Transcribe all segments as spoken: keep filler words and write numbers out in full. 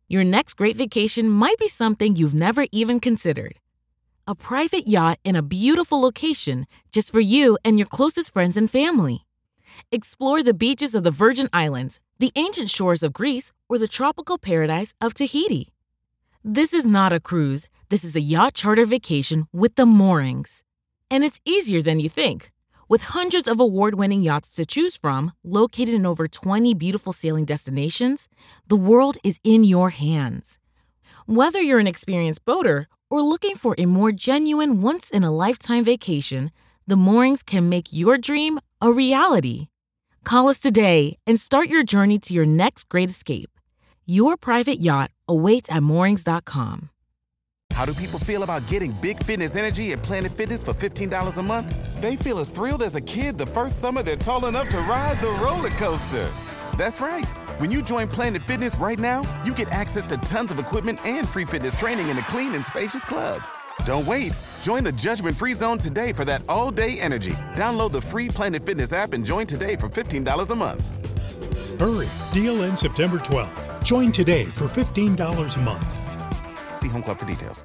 Your next great vacation might be something you've never even considered. A private yacht in a beautiful location just for you and your closest friends and family. Explore the beaches of the Virgin Islands, the ancient shores of Greece, or the tropical paradise of Tahiti. This is not a cruise. This is a yacht charter vacation with the moorings. And it's easier than you think. With hundreds of award-winning yachts to choose from, located in over twenty beautiful sailing destinations, the world is in your hands. Whether you're an experienced boater or looking for a more genuine once-in-a-lifetime vacation, the moorings can make your dream a reality. Call us today and start your journey to your next great escape. Your private yacht awaits at moorings dot com. How do people feel about getting Big Fitness Energy at Planet Fitness for fifteen dollars a month? They feel as thrilled as a kid the first summer they're tall enough to ride the roller coaster. That's right. When you join Planet Fitness right now, you get access to tons of equipment and free fitness training in a clean and spacious club. Don't wait. Join the judgment-free zone today for that all-day energy. Download the free Planet Fitness app and join today for fifteen dollars a month. Hurry. Deal ends September twelfth. Join today for fifteen dollars a month. See Home Club for details.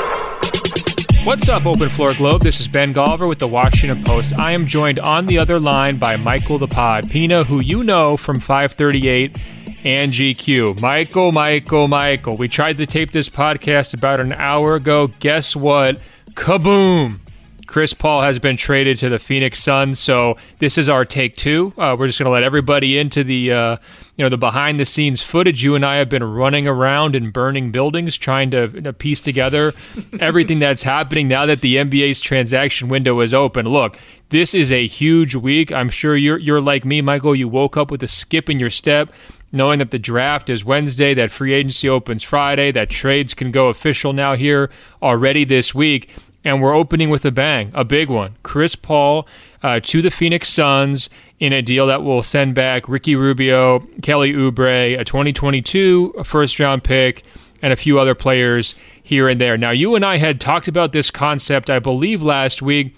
What's up, Open Floor Globe? This is Ben Golliver with the Washington Post. I am joined on the other line by Michael the Pod Pina, who you know from five thirty-eight and G Q. Michael, Michael, Michael. We tried to tape this podcast about an hour ago. Guess what? Kaboom! Chris Paul has been traded to the Phoenix Suns, so this is our take two. Uh, we're just going to let everybody into the uh, you know the behind-the-scenes footage. You and I have been running around and burning buildings trying to you know, piece together everything that's happening now that the N B A's transaction window is open. Look, this is a huge week. I'm sure you're you're like me, Michael. You woke up with a skip in your step, knowing that the draft is Wednesday, that free agency opens Friday, that trades can go official now here already this week. And we're opening with a bang, a big one. Chris Paul uh, to the Phoenix Suns in a deal that will send back Ricky Rubio, Kelly Oubre, a twenty twenty-two a first-round pick, and a few other players here and there. Now, you and I had talked about this concept, I believe, last week.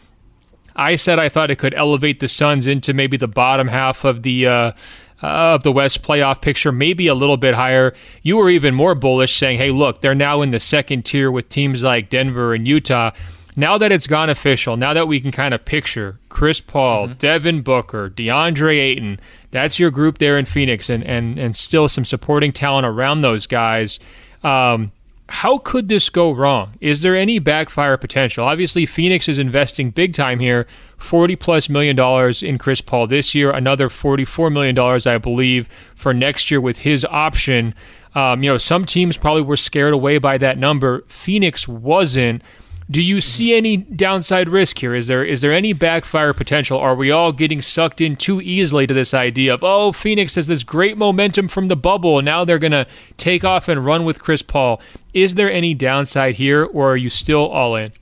I said I thought it could elevate the Suns into maybe the bottom half of the uh, uh, of the West playoff picture, maybe a little bit higher. You were even more bullish, saying, hey, look, they're now in the second tier with teams like Denver and Utah. Now that it's gone official, now that we can kind of picture Chris Paul, mm-hmm. Devin Booker, DeAndre Ayton, that's your group there in Phoenix, and and, and still some supporting talent around those guys. Um, how could this go wrong? Is there any backfire potential? Obviously, Phoenix is investing big time here, forty plus million dollars in Chris Paul this year, another forty-four million dollars, I believe, for next year with his option. Um, you know, some teams probably were scared away by that number. Phoenix wasn't. Do you see any downside risk here? Is there is there any backfire potential? Are we all getting sucked in too easily to this idea of, oh, Phoenix has this great momentum from the bubble, and now they're going to take off and run with Chris Paul? Is there any downside here, or are you still all in?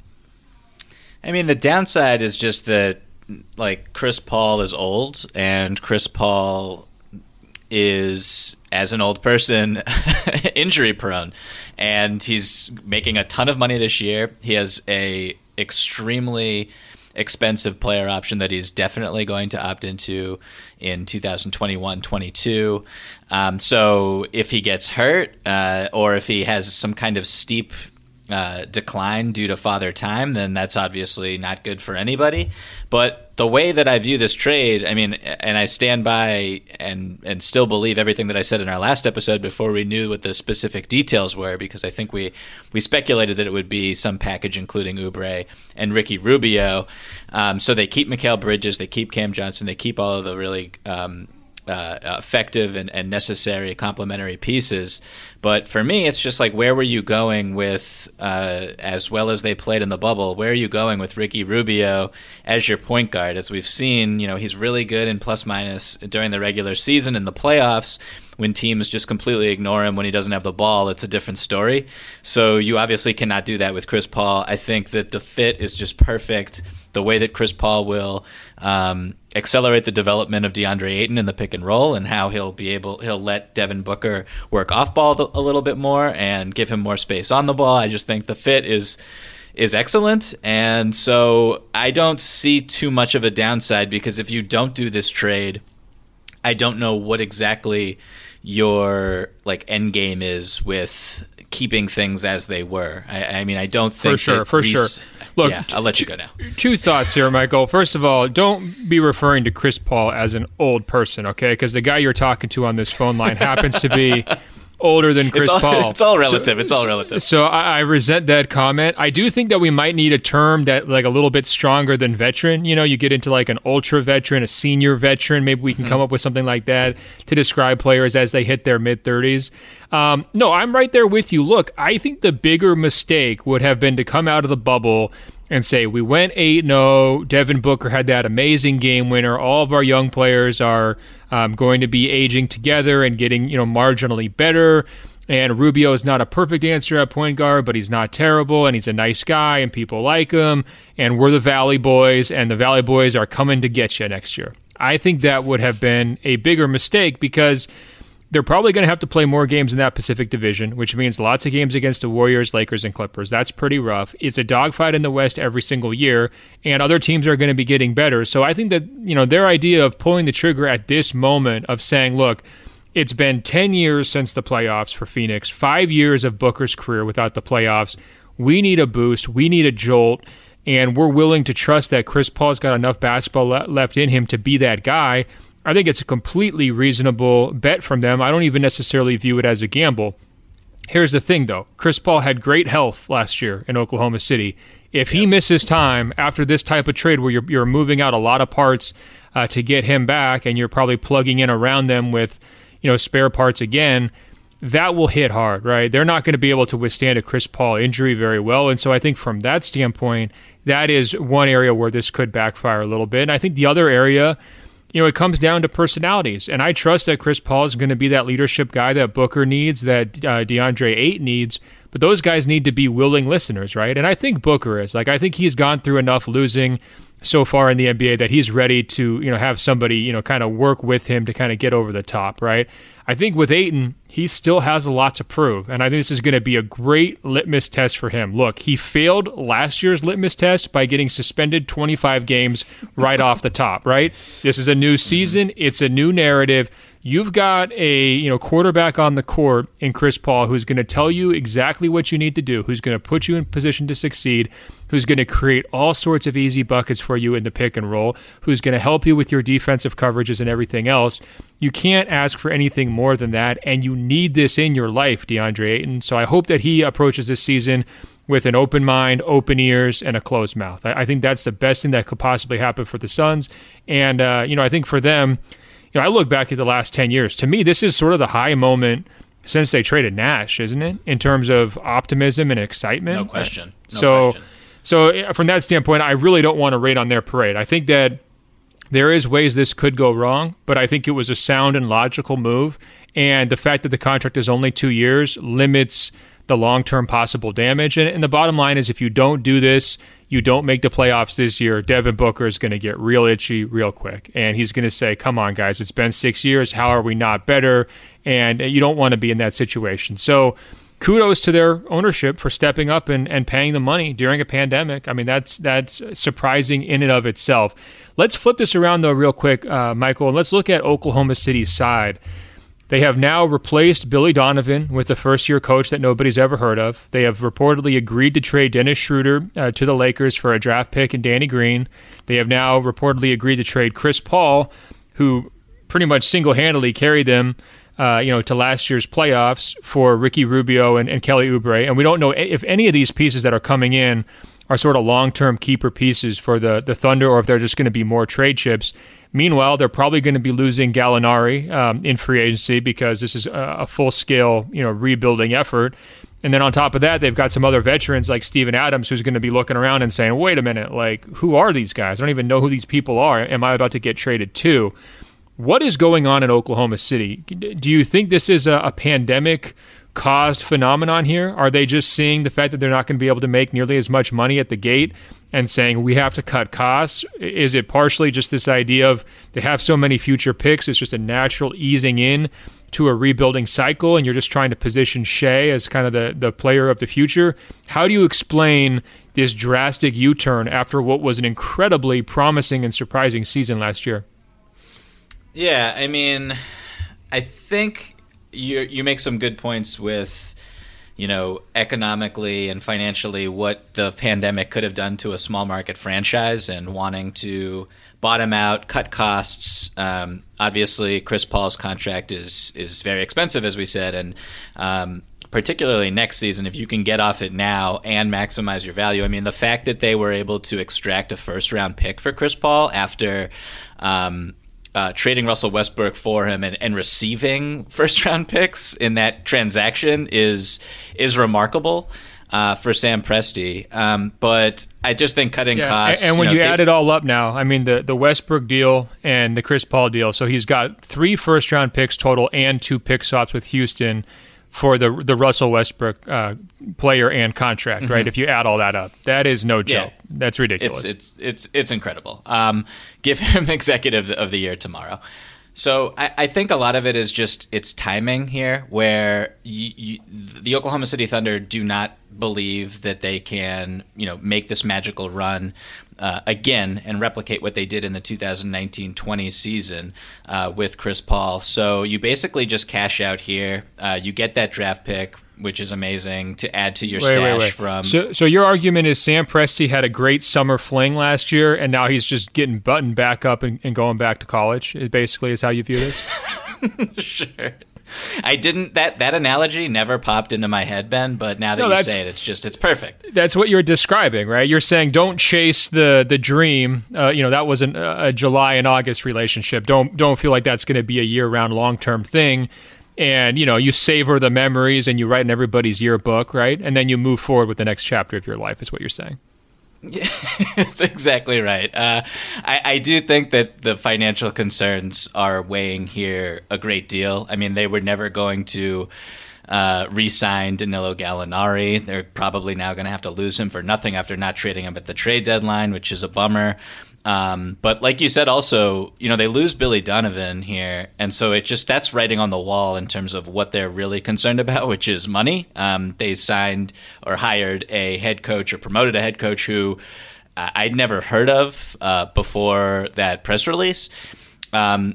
I mean, the downside is just that, like, Chris Paul is old, and Chris Paul is, as an old person, injury prone, and he's making a ton of money this year. He has a extremely expensive player option that he's definitely going to opt into in two thousand twenty-one twenty-two. Um, so if he gets hurt uh, or if he has some kind of steep uh, decline due to father time, then that's obviously not good for anybody. But the way that I view this trade, I mean, and I stand by and and still believe everything that I said in our last episode before we knew what the specific details were, because I think we, we speculated that it would be some package including Oubre and Ricky Rubio. Um, so they keep Mikal Bridges, they keep Cam Johnson, they keep all of the really um, uh, effective and, and necessary complementary pieces. But for me, it's just like, where were you going with, uh, as well as they played in the bubble, where are you going with Ricky Rubio as your point guard? As we've seen, you know, he's really good in plus minus during the regular season. In the playoffs, when teams just completely ignore him when he doesn't have the ball, it's a different story. So you obviously cannot do that with Chris Paul. I think that the fit is just perfect. The way that Chris Paul will um, accelerate the development of DeAndre Ayton in the pick and roll, and how he'll be able, he'll let Devin Booker work off ball a little bit more and give him more space on the ball. I just think the fit is is excellent, and so I don't see too much of a downside, because if you don't do this trade, I don't know what exactly your like end game is with keeping things as they were. I, I mean, I don't think for sure, that for these, sure. Look, yeah, I'll let you go now. Two thoughts here, Michael. First of all, don't be referring to Chris Paul as an old person, okay? Because the guy you're talking to on this phone line happens to be older than Chris it's all, Paul. It's all relative. So, it's all relative. So I, I resent that comment. I do think that we might need a term that like a little bit stronger than veteran. You know, you get into like an ultra veteran, a senior veteran. Maybe we can mm-hmm. come up with something like that to describe players as they hit their mid-thirties. Um, no, I'm right there with you. Look, I think the bigger mistake would have been to come out of the bubble and say, we went eight and oh, Devin Booker had that amazing game winner, all of our young players are um, going to be aging together and getting, you know, marginally better, and Rubio is not a perfect answer at point guard, but he's not terrible, and he's a nice guy, and people like him, and we're the Valley Boys, and the Valley Boys are coming to get you next year. I think that would have been a bigger mistake because they're probably going to have to play more games in that Pacific Division, which means lots of games against the Warriors, Lakers, and Clippers. That's pretty rough. It's a dogfight in the West every single year, and other teams are going to be getting better. So I think that, you know, their idea of pulling the trigger at this moment of saying, look, it's been ten years since the playoffs for Phoenix, five years of Booker's career without the playoffs. We need a boost. We need a jolt, and we're willing to trust that Chris Paul's got enough basketball le- left in him to be that guy. I think it's a completely reasonable bet from them. I don't even necessarily view it as a gamble. Here's the thing, though. Chris Paul had great health last year in Oklahoma City. If he misses time after this type of trade where you're, you're moving out a lot of parts uh, to get him back and you're probably plugging in around them with, you know, spare parts again, that will hit hard, right? They're not going to be able to withstand a Chris Paul injury very well. And so I think from that standpoint, that is one area where this could backfire a little bit. And I think the other area, you know, it comes down to personalities. And I trust that Chris Paul is going to be that leadership guy that Booker needs, that uh, DeAndre Ayton needs. But those guys need to be willing listeners, right? And I think Booker is. Like, I think he's gone through enough losing so far in the N B A that he's ready to, you know, have somebody, you know, kind of work with him to kind of get over the top, right? I think with Ayton, he still has a lot to prove, and I think this is going to be a great litmus test for him. Look, he failed last year's litmus test by getting suspended twenty-five games right off the top, right? This is a new season. It's a new narrative. You've got a, you know, quarterback on the court in Chris Paul who's going to tell you exactly what you need to do, who's going to put you in position to succeed, who's going to create all sorts of easy buckets for you in the pick and roll, who's going to help you with your defensive coverages and everything else. You can't ask for anything more than that, and you need this in your life, DeAndre Ayton. So I hope that he approaches this season with an open mind, open ears, and a closed mouth. I, I think that's the best thing that could possibly happen for the Suns. And, uh, you know, I think for them, you know, I look back at the last ten years. To me, this is sort of the high moment since they traded Nash, isn't it? In terms of optimism and excitement. No question. No so, question. So from that standpoint, I really don't want to rain on their parade. I think that there is ways this could go wrong, but I think it was a sound and logical move. And the fact that the contract is only two years limits the long-term possible damage. And, and the bottom line is if you don't do this, you don't make the playoffs this year, Devin Booker is going to get real itchy real quick. And he's going to say, come on, guys, it's been six years. How are we not better? And you don't want to be in that situation. So kudos to their ownership for stepping up and, and paying the money during a pandemic. I mean, that's that's surprising in and of itself. Let's flip this around, though, real quick, uh, Michael, and let's look at Oklahoma City's side. They have now replaced Billy Donovan with a first-year coach that nobody's ever heard of. They have reportedly agreed to trade Dennis Schroeder uh, to the Lakers for a draft pick and Danny Green. They have now reportedly agreed to trade Chris Paul, who pretty much single-handedly carried them uh, you know, to last year's playoffs, for Ricky Rubio and, and Kelly Oubre. And we don't know if any of these pieces that are coming in are sort of long-term keeper pieces for the, the Thunder, or if they're just going to be more trade chips. Meanwhile, they're probably going to be losing Gallinari um, in free agency because this is a, a full-scale, you know, rebuilding effort. And then on top of that, they've got some other veterans like Steven Adams who's going to be looking around and saying, wait a minute, like, who are these guys? I don't even know who these people are. Am I about to get traded to? What is going on in Oklahoma City? Do you think this is a, a pandemic-caused phenomenon here? Are they just seeing the fact that they're not going to be able to make nearly as much money at the gate and saying we have to cut costs? Is it partially just this idea of they have so many future picks, it's just a natural easing in to a rebuilding cycle, and you're just trying to position Shea as kind of the, the player of the future? How do you explain this drastic U-turn after what was an incredibly promising and surprising season last year? Yeah, I mean, I think you you make some good points with, you know, economically and financially what the pandemic could have done to a small market franchise and wanting to bottom out, cut costs. Um, obviously, Chris Paul's contract is is very expensive, as we said, and um, particularly next season, if you can get off it now and maximize your value. I mean, the fact that they were able to extract a first-round pick for Chris Paul after um, uh, trading Russell Westbrook for him and, and receiving first-round picks in that transaction is is remarkable uh, for Sam Presti. Um, but I just think cutting yeah, costs... And, and when you, you, know, add they, it all up now, I mean, the, the Westbrook deal and the Chris Paul deal, so he's got three first-round picks total and two pick swaps with Houston for the the Russell Westbrook uh, player and contract, mm-hmm. right? If you add all that up, that is no joke. Yeah. That's ridiculous. It's it's it's it's incredible. Um, give him executive of the year tomorrow. So I, I think a lot of it is just it's timing here, where you, you, the Oklahoma City Thunder do not believe that they can, you know, make this magical run uh, again and replicate what they did in the two thousand nineteen twenty season uh, with Chris Paul. So you basically just cash out here. Uh, you get that draft pick, which is amazing, to add to your wait, stash wait, wait. from. So, so your argument is Sam Presti had a great summer fling last year, and now he's just getting buttoned back up and, and going back to college. It basically is how you view this. Sure. I didn't that that analogy never popped into my head, Ben, but now that no, you say it, it's just it's perfect. That's what you're describing, right? You're saying don't chase the the dream. Uh, you know, that was an, a July and August relationship. Don't don't feel like that's going to be a year-round long-term thing. And, you know, you savor the memories and you write in everybody's yearbook, right? And then you move forward with the next chapter of your life is what you're saying. Yeah, that's exactly right. Uh, I, I do think that the financial concerns are weighing here a great deal. I mean, they were never going to uh, re-sign Danilo Gallinari. They're probably now going to have to lose him for nothing after not trading him at the trade deadline, which is a bummer. Um, but like you said, also, you know, they lose Billy Donovan here. And so it just, that's writing on the wall in terms of what they're really concerned about, which is money. Um, they signed or hired a head coach or promoted a head coach who uh, I'd never heard of uh, before that press release. Um,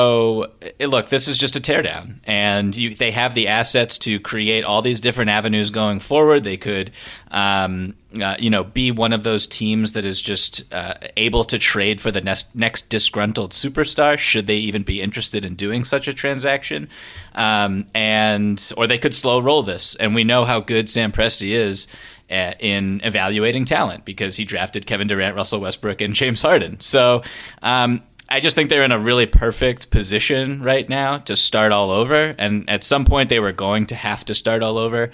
so it, look, this is just a teardown, and you, they have the assets to create all these different avenues going forward. They could, um, uh, you know, be one of those teams that is just uh, able to trade for the next, next disgruntled superstar, should they even be interested in doing such a transaction. Um, and or they could slow roll this, and we know how good Sam Presti is at, in evaluating talent because he drafted Kevin Durant, Russell Westbrook, and James Harden. So. Um, I just think they're in a really perfect position right now to start all over. And at some point, they were going to have to start all over.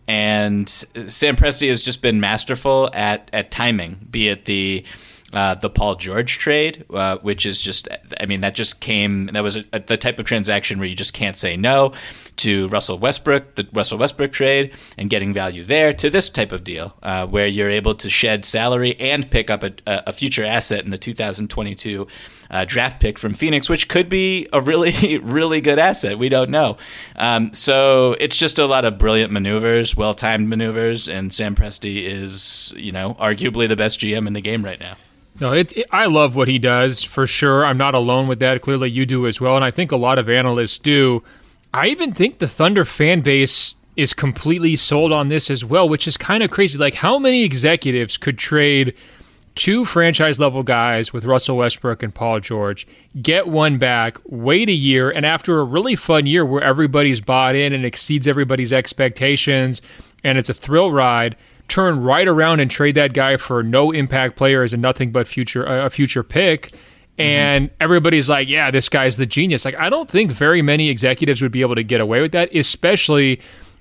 And Sam Presti has just been masterful at, at timing, be it the uh, the Paul George trade, uh, which is just, I mean, that just came, that was a, a, the type of transaction where you just can't say no, to Russell Westbrook, the Russell Westbrook trade, and getting value there, to this type of deal, uh, where you're able to shed salary and pick up a, a future asset in the two thousand twenty-two Uh, draft pick from Phoenix, which could be a really, really good asset. We don't know. Um, so it's just a lot of brilliant maneuvers, well-timed maneuvers, and Sam Presti is, you know, arguably the best G M in the game right now. No, it, it, I love what he does, for sure. I'm not alone with that. Clearly you do as well, and I think a lot of analysts do. I even think the Thunder fan base is completely sold on this as well, which is kind of crazy. Like, how many executives could trade two franchise-level guys with Russell Westbrook and Paul George, get one back, wait a year, and after a really fun year where everybody's bought in and exceeds everybody's expectations, and it's a thrill ride, turn right around and trade that guy for no impact player as a nothing but future a future pick, and mm-hmm. everybody's like, yeah, this guy's the genius. Like, I don't think very many executives would be able to get away with that, especially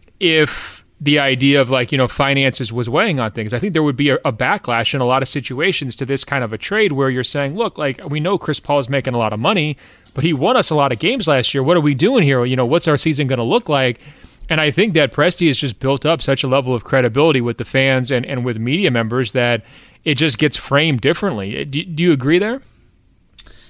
if the idea of, like, you know, finances was weighing on things. I think there would be a, a backlash in a lot of situations to this kind of a trade where you're saying, look, like, we know Chris Paul is making a lot of money, but he won us a lot of games last year. What are we doing here? You know, what's our season going to look like? And I think that Presti has just built up such a level of credibility with the fans and, and with media members that it just gets framed differently. Do, do you agree there?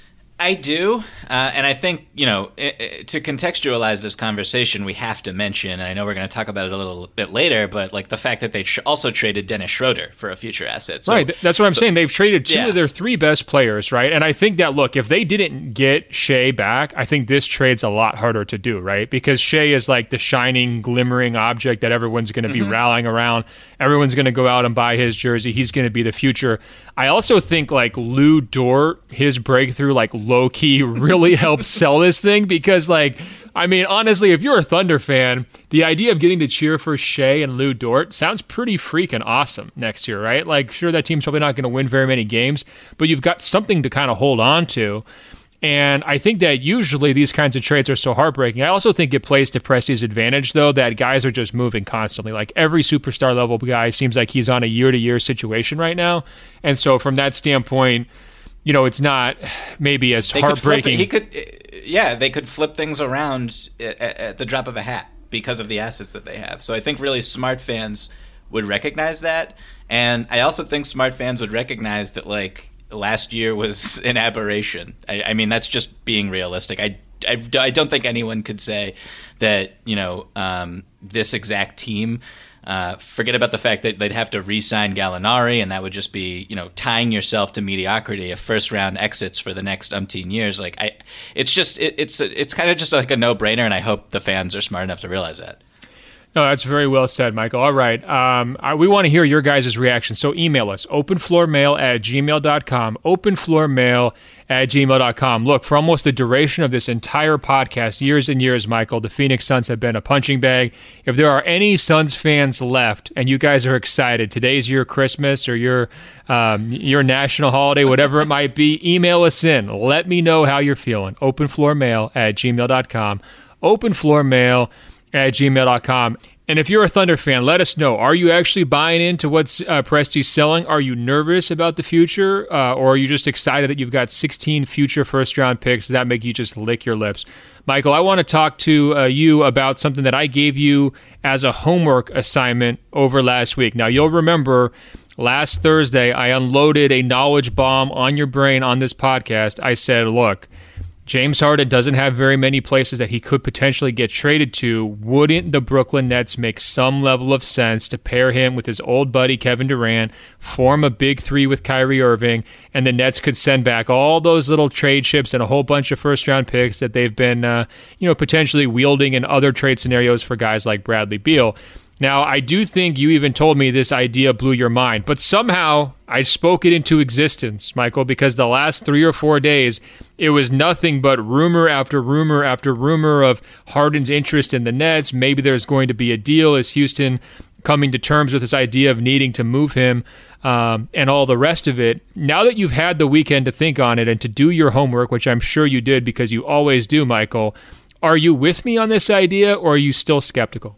I do, uh, and I think, you know, it, it, to contextualize this conversation, we have to mention, and I know we're going to talk about it a little bit later, but like the fact that they tr- also traded Dennis Schroeder for a future asset. So, right, that's what I'm but, saying. They've traded two yeah. of their three best players, right? And I think that, look, if they didn't get Shea back, I think this trade's a lot harder to do, right? Because Shea is like the shining, glimmering object that everyone's going to be mm-hmm. rallying around. Everyone's going to go out and buy his jersey. He's going to be the future. I also think like Lou Dort, his breakthrough, like low key, really helped sell this thing because, like, I mean, honestly, if you're a Thunder fan, the idea of getting to cheer for Shea and Lou Dort sounds pretty freaking awesome next year, right? Like, sure, that team's probably not going to win very many games, but you've got something to kind of hold on to. And I think that usually these kinds of trades are so heartbreaking. I also think it plays to Presti's advantage, though, that guys are just moving constantly. Like every superstar level guy seems like he's on a year-to-year situation right now. And so from that standpoint, you know, it's not maybe as they heartbreaking. Could flip it. He could, yeah, they could flip things around at, at the drop of a hat because of the assets that they have. So I think really smart fans would recognize that. And I also think smart fans would recognize that, like, last year was an aberration. I, I mean, that's just being realistic. I, I, I don't think anyone could say that, you know, um, this exact team, uh, forget about the fact that they'd have to re-sign Gallinari, and that would just be, you know, tying yourself to mediocrity of first-round exits for the next umpteen years. Like, I, it's just, it, it's, it's kind of just like a no-brainer, and I hope the fans are smart enough to realize that. No, that's very well said, Michael. All right. Um, I, we want to hear your guys' reaction. So email us, openfloormail at gmail dot com, openfloormail at gmail dot com. Look, for almost the duration of this entire podcast, years and years, Michael, the Phoenix Suns have been a punching bag. If there are any Suns fans left and you guys are excited, today's your Christmas or your um, your national holiday, whatever it might be, email us in. Let me know how you're feeling. openfloormail at gmail dot com, openfloormail at gmail dot com. And if you're a Thunder fan, let us know. Are you actually buying into what uh, Presti's selling? Are you nervous about the future? Uh, or are you just excited that you've got sixteen future first-round picks? Does that make you just lick your lips? Michael, I want to talk to uh, you about something that I gave you as a homework assignment over last week. Now, you'll remember last Thursday, I unloaded a knowledge bomb on your brain on this podcast. I said, look, James Harden doesn't have very many places that he could potentially get traded to. Wouldn't the Brooklyn Nets make some level of sense to pair him with his old buddy Kevin Durant, form a big three with Kyrie Irving, and the Nets could send back all those little trade chips and a whole bunch of first-round picks that they've been, uh, you know, potentially wielding in other trade scenarios for guys like Bradley Beal. Now, I do think you even told me this idea blew your mind, but somehow I spoke it into existence, Michael, because the last three or four days, it was nothing but rumor after rumor after rumor of Harden's interest in the Nets. Maybe there's going to be a deal. Is Houston coming to terms with this idea of needing to move him um, and all the rest of it? Now that you've had the weekend to think on it and to do your homework, which I'm sure you did because you always do, Michael, are you with me on this idea or are you still skeptical?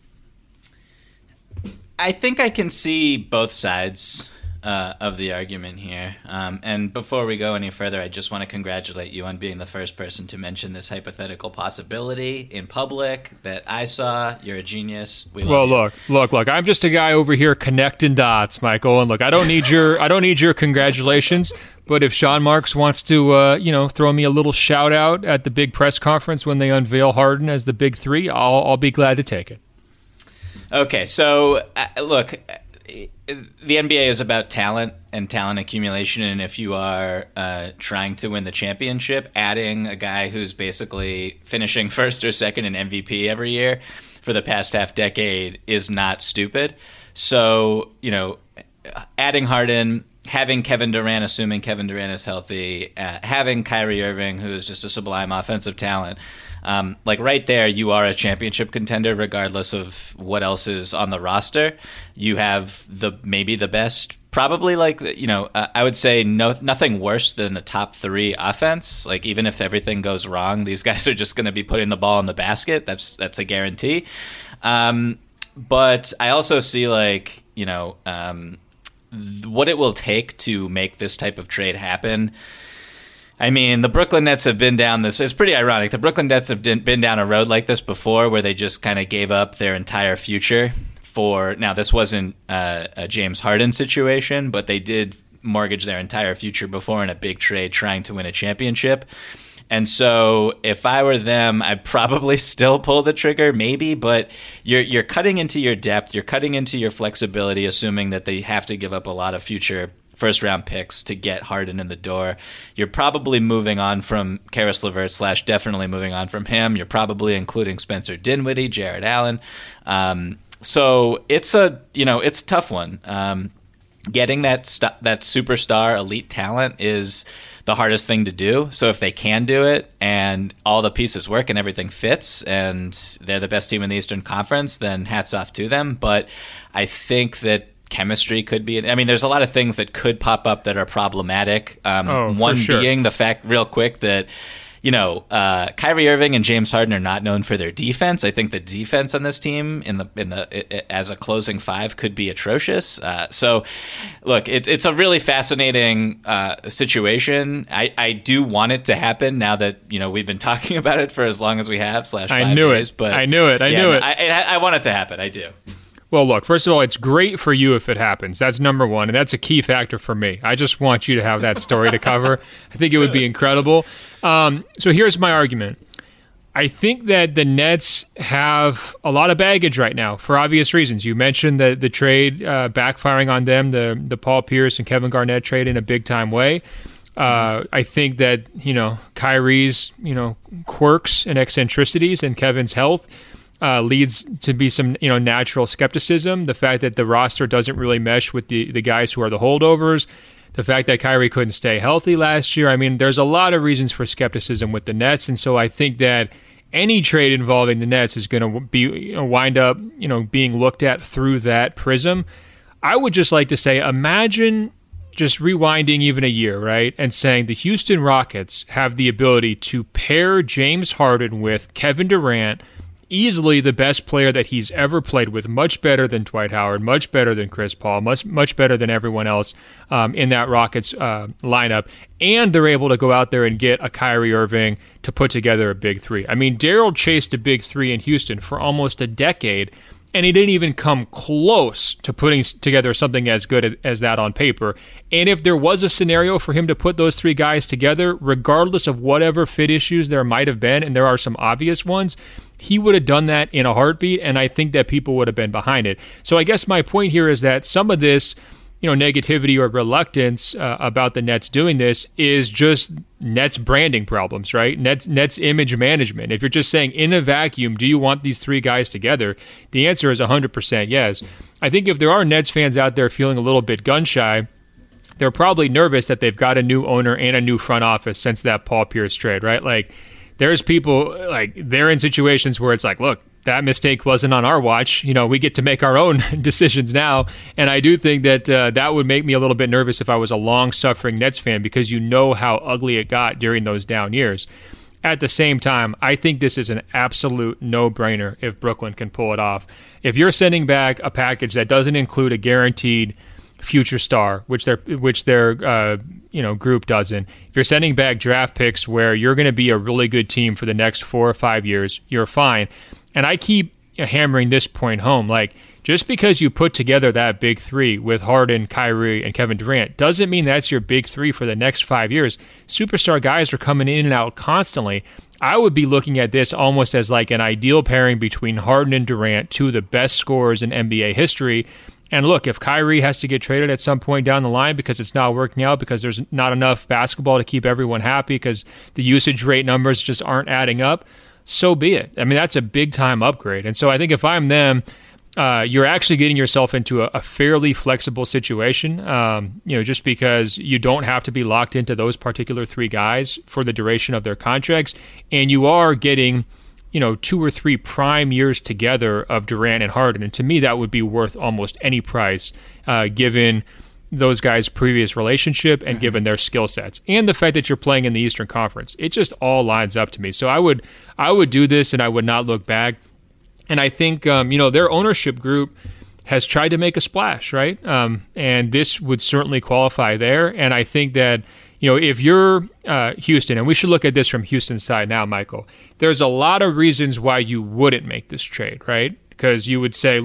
I think I can see both sides uh, of the argument here. Um, and before we go any further, I just want to congratulate you on being the first person to mention this hypothetical possibility in public that I saw. You're a genius. We love well, you. look, look, look. I'm just a guy over here connecting dots, Michael. And look, I don't need your, I don't need your congratulations. But if Sean Marks wants to, uh, you know, throw me a little shout out at the big press conference when they unveil Harden as the big three, I'll, I'll be glad to take it. Okay, so uh, look, the N B A is about talent and talent accumulation, and if you are uh, trying to win the championship, adding a guy who's basically finishing first or second in M V P every year for the past half decade is not stupid. So, you know, adding Harden, having Kevin Durant, assuming Kevin Durant is healthy, uh, having Kyrie Irving, who is just a sublime offensive talent, Um, like right there, you are a championship contender regardless of what else is on the roster. You have the maybe the best, probably like, you know, uh, I would say no nothing worse than a top three offense. Like even if everything goes wrong, these guys are just going to be putting the ball in the basket. That's that's a guarantee. Um, but I also see like, you know, um, th- what it will take to make this type of trade happen. I mean, the Brooklyn Nets have been down this. It's pretty ironic. The Brooklyn Nets have been down a road like this before where they just kind of gave up their entire future for. Now, this wasn't uh, a James Harden situation, but they did mortgage their entire future before in a big trade trying to win a championship. And so if I were them, I'd probably still pull the trigger, maybe, but you're you're cutting into your depth, you're cutting into your flexibility, assuming that they have to give up a lot of future first-round picks to get Harden in the door. You're probably moving on from Karis LeVert, slash definitely moving on from him. You're probably including Spencer Dinwiddie, Jared Allen. Um, so it's a, you know, it's a tough one. Um, getting that st- that superstar elite talent is the hardest thing to do. So if they can do it and all the pieces work and everything fits and they're the best team in the Eastern Conference, then hats off to them. But I think that chemistry could be, I mean, there's a lot of things that could pop up that are problematic. Um, oh, one for sure. being the fact, real quick, that you know, uh, Kyrie Irving and James Harden are not known for their defense. I think the defense on this team in the in the it, it, as a closing five could be atrocious. Uh, so, look, it, it's a really fascinating uh, situation. I, I do want it to happen now that you know we've been talking about it for as long as we have. Slash, five I knew days, it. But I knew it. I yeah, knew it. I, I, I want it to happen. I do. Well, look, first of all, it's great for you if it happens. That's number one, and that's a key factor for me. I just want you to have that story to cover. I think it would be incredible. Um, so here's my argument. I think that the Nets have a lot of baggage right now for obvious reasons. You mentioned the the trade uh, backfiring on them, the the Paul Pierce and Kevin Garnett trade in a big-time way. Uh, I think that, you know, Kyrie's, you know, quirks and eccentricities and Kevin's health Uh, leads to be some, you know, natural skepticism. The fact that the roster doesn't really mesh with the, the guys who are the holdovers. The fact that Kyrie couldn't stay healthy last year. I mean, there's a lot of reasons for skepticism with the Nets. And so I think that any trade involving the Nets is going to be, you know, wind up, you know, being looked at through that prism. I would just like to say, imagine just rewinding even a year, right? And saying the Houston Rockets have the ability to pair James Harden with Kevin Durant, easily the best player that he's ever played with, much better than Dwight Howard, much better than Chris Paul, much much better than everyone else um, in that Rockets uh, lineup. And they're able to go out there and get a Kyrie Irving to put together a big three. I mean, Daryl chased a big three in Houston for almost a decade, and he didn't even come close to putting together something as good as that on paper. And if there was a scenario for him to put those three guys together, regardless of whatever fit issues there might have been, and there are some obvious ones, he would have done that in a heartbeat, and I think that people would have been behind it. So I guess my point here is that some of this, you know, negativity or reluctance uh, about the Nets doing this is just Nets branding problems, right? Nets Nets image management. If you're just saying in a vacuum, do you want these three guys together? The answer is one hundred percent yes. I think if there are Nets fans out there feeling a little bit gun-shy, they're probably nervous that they've got a new owner and a new front office since that Paul Pierce trade, right? Like, there's people, like, they're in situations where it's like, look, that mistake wasn't on our watch. You know, we get to make our own decisions now. And I do think that uh, that would make me a little bit nervous if I was a long-suffering Nets fan, because you know how ugly it got during those down years. At the same time, I think this is an absolute no-brainer if Brooklyn can pull it off. If you're sending back a package that doesn't include a guaranteed future star, which their which their uh, you know group doesn't. If you're sending back draft picks where you're going to be a really good team for the next four or five years, you're fine. And I keep hammering this point home, like, just because you put together that big three with Harden, Kyrie, and Kevin Durant doesn't mean that's your big three for the next five years. Superstar guys are coming in and out constantly. I would be looking at this almost as like an ideal pairing between Harden and Durant, two of the best scorers in N B A history. And look, if Kyrie has to get traded at some point down the line because it's not working out, because there's not enough basketball to keep everyone happy, because the usage rate numbers just aren't adding up, so be it. I mean, that's a big-time upgrade. And so I think if I'm them, uh, you're actually getting yourself into a, a fairly flexible situation, um, you know, just because you don't have to be locked into those particular three guys for the duration of their contracts, and you are getting, you know, two or three prime years together of Durant and Harden. And to me, that would be worth almost any price, uh, given those guys' previous relationship and given their skill sets and the fact that you're playing in the Eastern Conference. It just all lines up to me. So I would, I would do this, and I would not look back. And I think, um, you know, their ownership group has tried to make a splash, right? Um, and this would certainly qualify there. And I think that, you know, if you're uh, Houston, and we should look at this from Houston's side now, Michael, there's a lot of reasons why you wouldn't make this trade, right? Because you would say, look,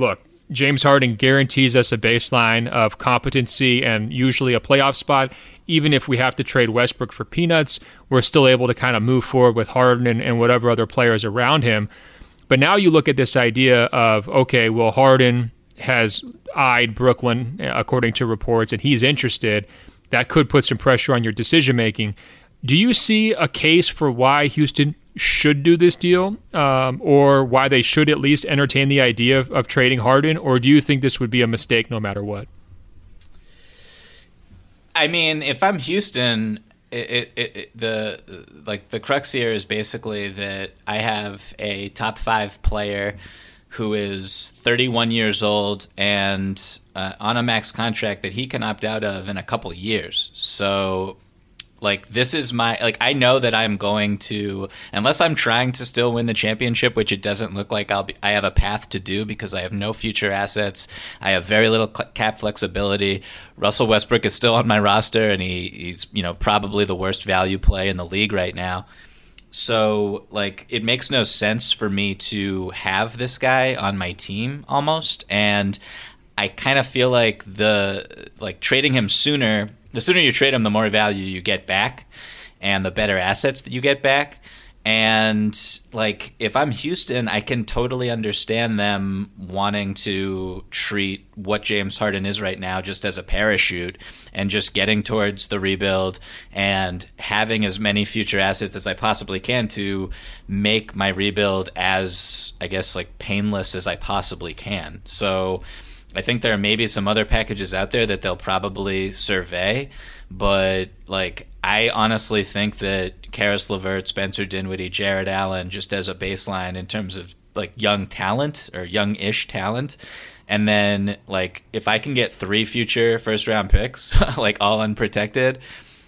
James Harden guarantees us a baseline of competency and usually a playoff spot. Even if we have to trade Westbrook for peanuts, we're still able to kind of move forward with Harden and, and whatever other players around him. But now you look at this idea of, okay, well, Harden has eyed Brooklyn, according to reports, and he's interested. That could put some pressure on your decision-making. Do you see a case for why Houston should do this deal, um, or why they should at least entertain the idea of, of trading Harden, or do you think this would be a mistake no matter what? I mean, if I'm Houston, it, it, it, the like the crux here is basically that I have a top five player who is thirty-one years old and uh, on a max contract that he can opt out of in a couple years. So, like, this is my, like, I know that I'm going to, unless I'm trying to still win the championship, which it doesn't look like I'll be, I have a path to do because I have no future assets. I have very little cap flexibility. Russell Westbrook is still on my roster, and he, he's, you know, probably the worst value play in the league right now. So, like, it makes no sense for me to have this guy on my team almost. And I kind of feel like the, like, trading him sooner, the sooner you trade him, the more value you get back and the better assets that you get back. And, like, if I'm Houston, I can totally understand them wanting to treat what James Harden is right now just as a parachute and just getting towards the rebuild and having as many future assets as I possibly can to make my rebuild as, I guess, like, painless as I possibly can. So I think there are maybe some other packages out there that they'll probably survey, but, like, I honestly think that Karis LeVert, Spencer Dinwiddie, Jared Allen, just as a baseline in terms of, like, young talent or young-ish talent, and then, like, if I can get three future first-round picks, like, all unprotected,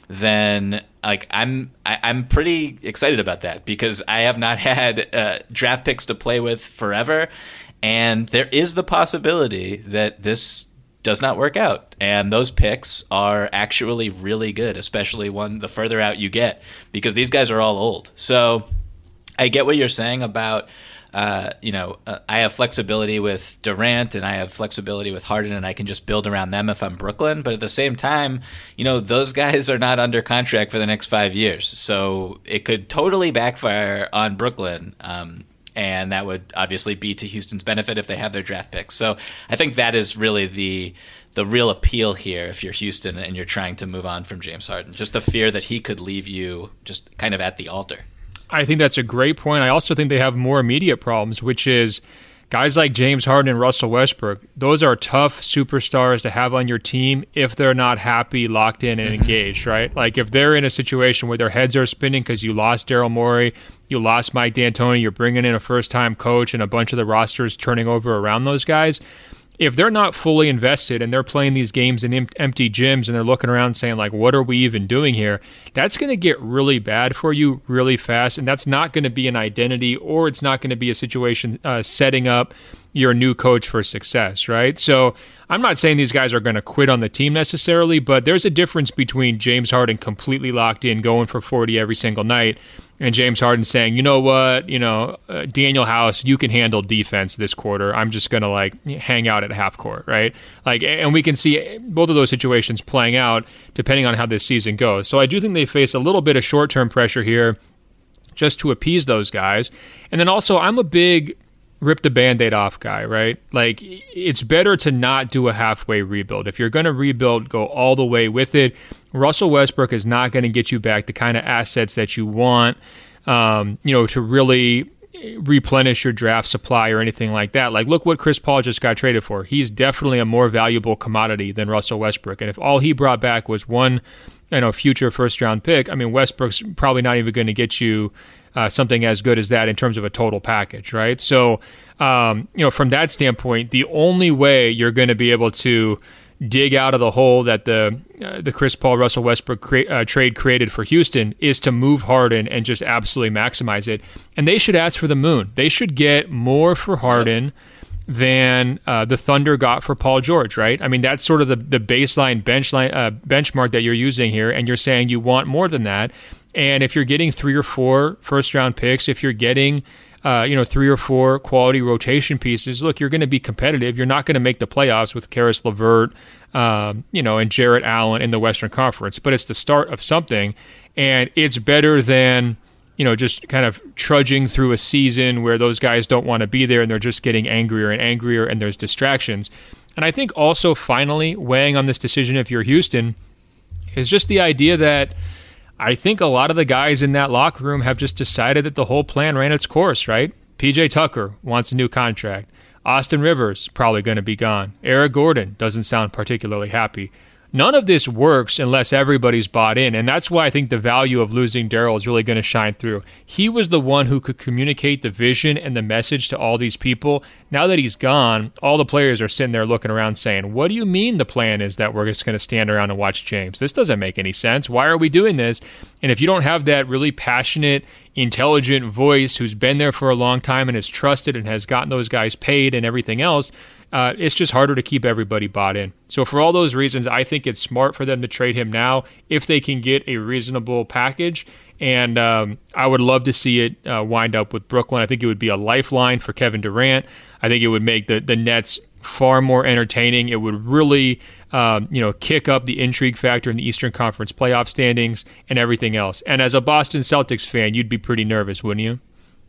then, like, I'm I, I'm pretty excited about that because I have not had uh, draft picks to play with forever. And there is the possibility that this does not work out. And those picks are actually really good, especially one the further out you get, because these guys are all old. So I get what you're saying about, uh, you know, uh, I have flexibility with Durant and I have flexibility with Harden and I can just build around them if I'm Brooklyn. But at the same time, you know, those guys are not under contract for the next five years. So it could totally backfire on Brooklyn. Um And that would obviously be to Houston's benefit if they have their draft picks. So I think that is really the the real appeal here if you're Houston and you're trying to move on from James Harden. Just the fear that he could leave you just kind of at the altar. I think that's a great point. I also think they have more immediate problems, which is guys like James Harden and Russell Westbrook. Those are tough superstars to have on your team if they're not happy, locked in, and mm-hmm. engaged, right? Like if they're in a situation where their heads are spinning because you lost Daryl Morey, you lost Mike D'Antoni, you're bringing in a first-time coach, and a bunch of the rosters turning over around those guys. If they're not fully invested and they're playing these games in em- empty gyms and they're looking around saying, like, what are we even doing here? That's going to get really bad for you really fast, and that's not going to be an identity, or it's not going to be a situation uh, setting up your new coach for success, right? So I'm not saying these guys are going to quit on the team necessarily, but there's a difference between James Harden completely locked in, going for forty every single night, and James Harden saying, you know what, you know, uh, Daniel House, you can handle defense this quarter. I'm just going to, like, hang out at half court, right? Like, and we can see both of those situations playing out depending on how this season goes. So I do think they face a little bit of short-term pressure here just to appease those guys. And then also, I'm a big rip the Band-Aid off guy, right? Like, it's better to not do a halfway rebuild. If you're going to rebuild, go all the way with it. Russell Westbrook is not going to get you back the kind of assets that you want, um, you know, to really replenish your draft supply or anything like that. Like, look what Chris Paul just got traded for. He's definitely a more valuable commodity than Russell Westbrook. And if all he brought back was one, you know, future first-round pick, I mean, Westbrook's probably not even going to get you Uh, something as good as that in terms of a total package, right? So, um, you know, from that standpoint, the only way you're going to be able to dig out of the hole that the uh, the Chris Paul, Russell Westbrook cre- uh, trade created for Houston is to move Harden and just absolutely maximize it. And they should ask for the moon. They should get more for Harden than uh, the Thunder got for Paul George, right? I mean, that's sort of the, the baseline bench line, uh, benchmark that you're using here, and you're saying you want more than that. And if you're getting three or four first-round picks, if you're getting uh, you know, three or four quality rotation pieces, look, you're going to be competitive. You're not going to make the playoffs with Karis LeVert, um, you know, and Jarrett Allen in the Western Conference, but it's the start of something, and it's better than, you know, just kind of trudging through a season where those guys don't want to be there and they're just getting angrier and angrier and there's distractions. And I think also finally weighing on this decision if you're Houston is just the idea that I think a lot of the guys in that locker room have just decided that the whole plan ran its course, right? P J Tucker wants a new contract. Austin Rivers probably going to be gone. Eric Gordon doesn't sound particularly happy. None of this works unless everybody's bought in, and that's why I think the value of losing Daryl is really going to shine through. He was the one who could communicate the vision and the message to all these people. Now that he's gone, all the players are sitting there looking around saying, what do you mean the plan is that we're just going to stand around and watch James? This doesn't make any sense. Why are we doing this? And if you don't have that really passionate, intelligent voice who's been there for a long time and is trusted and has gotten those guys paid and everything else, Uh, it's just harder to keep everybody bought in. So for all those reasons, I think it's smart for them to trade him now if they can get a reasonable package. And um, I would love to see it uh, wind up with Brooklyn. I think it would be a lifeline for Kevin Durant. I think it would make the, the Nets far more entertaining. It would really um, you know, kick up the intrigue factor in the Eastern Conference playoff standings and everything else. And as a Boston Celtics fan, you'd be pretty nervous, wouldn't you?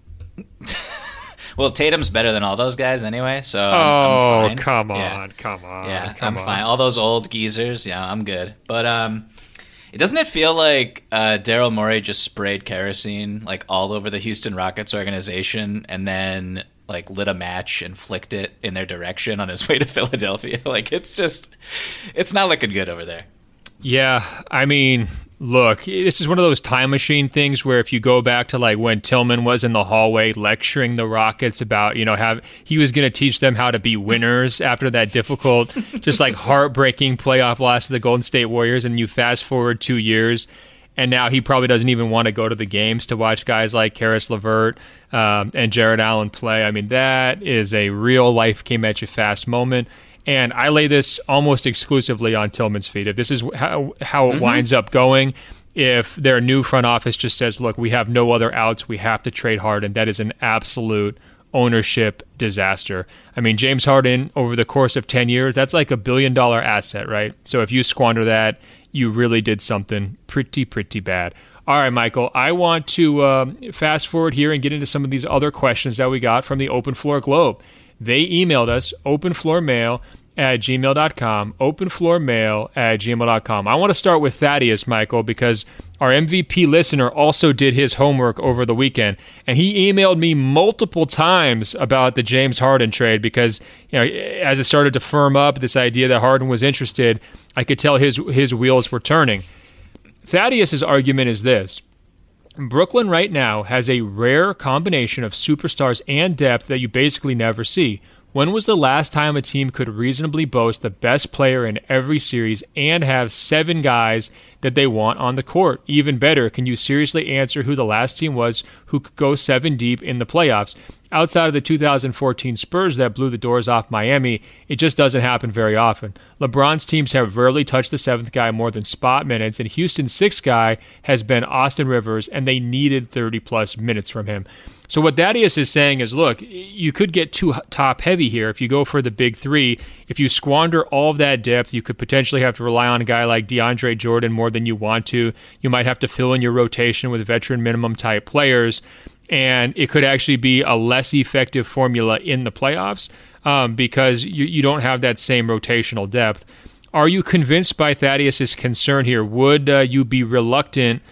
Well, Tatum's better than all those guys anyway, so I'm, oh, I'm fine. come on, yeah. come on. Yeah, come I'm on. fine. All those old geezers, yeah, I'm good. But um, it doesn't it feel like uh, Daryl Morey just sprayed kerosene like all over the Houston Rockets organization and then like lit a match and flicked it in their direction on his way to Philadelphia? Like it's just, it's not looking good over there. Yeah, I mean, look, this is one of those time machine things where if you go back to like when Tillman was in the hallway lecturing the Rockets about, you know, have he was going to teach them how to be winners after that difficult, just like heartbreaking playoff loss to the Golden State Warriors, and you fast forward two years, and now he probably doesn't even want to go to the games to watch guys like Karis LeVert um, and Jarrett Allen play. I mean, that is a real life came at you fast moment. And I lay this almost exclusively on Tillman's feet. If this is how how it mm-hmm. winds up going, if their new front office just says, look, we have no other outs, we have to trade Harden, that is an absolute ownership disaster. I mean, James Harden, over the course of ten years, that's like a billion-dollar asset, right? So if you squander that, you really did something pretty, pretty bad. All right, Michael, I want to uh, fast forward here and get into some of these other questions that we got from the Open Floor Globe. They emailed us, openfloormail at gmail dot com, openfloormail at gmail dot com. I want to start with Thaddeus, Michael, because our M V P listener also did his homework over the weekend, and he emailed me multiple times about the James Harden trade because, you know, as it started to firm up, this idea that Harden was interested, I could tell his his wheels were turning. Thaddeus's argument is this. Brooklyn right now has a rare combination of superstars and depth that you basically never see. When was the last time a team could reasonably boast the best player in every series and have seven guys that they want on the court? Even better, can you seriously answer who the last team was who could go seven deep in the playoffs? Outside of the two thousand fourteen Spurs that blew the doors off Miami, it just doesn't happen very often. LeBron's teams have rarely touched the seventh guy more than spot minutes, and Houston's sixth guy has been Austin Rivers, and they needed thirty-plus minutes from him. So what Thaddeus is saying is, look, you could get too top-heavy here if you go for the big three. If you squander all of that depth, you could potentially have to rely on a guy like DeAndre Jordan more than you want to. You might have to fill in your rotation with veteran minimum-type players, and it could actually be a less effective formula in the playoffs um, because you, you don't have that same rotational depth. Are you convinced by Thaddeus's concern here? Would uh, you be reluctant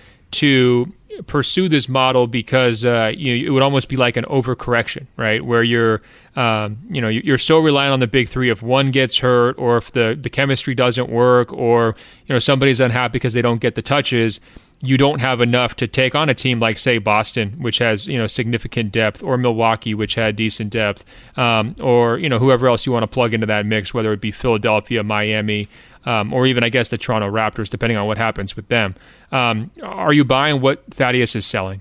to pursue this model because uh, you know, it would almost be like an overcorrection, right? Where you're, um, you know, you're so reliant on the big three. If one gets hurt, or if the the chemistry doesn't work, or you know somebody's unhappy because they don't get the touches, you don't have enough to take on a team like, say, Boston, which has you know significant depth, or Milwaukee, which had decent depth, um, or you know whoever else you want to plug into that mix, whether it be Philadelphia, Miami, um, or even I guess the Toronto Raptors, depending on what happens with them. Um, are you buying what Thaddeus is selling?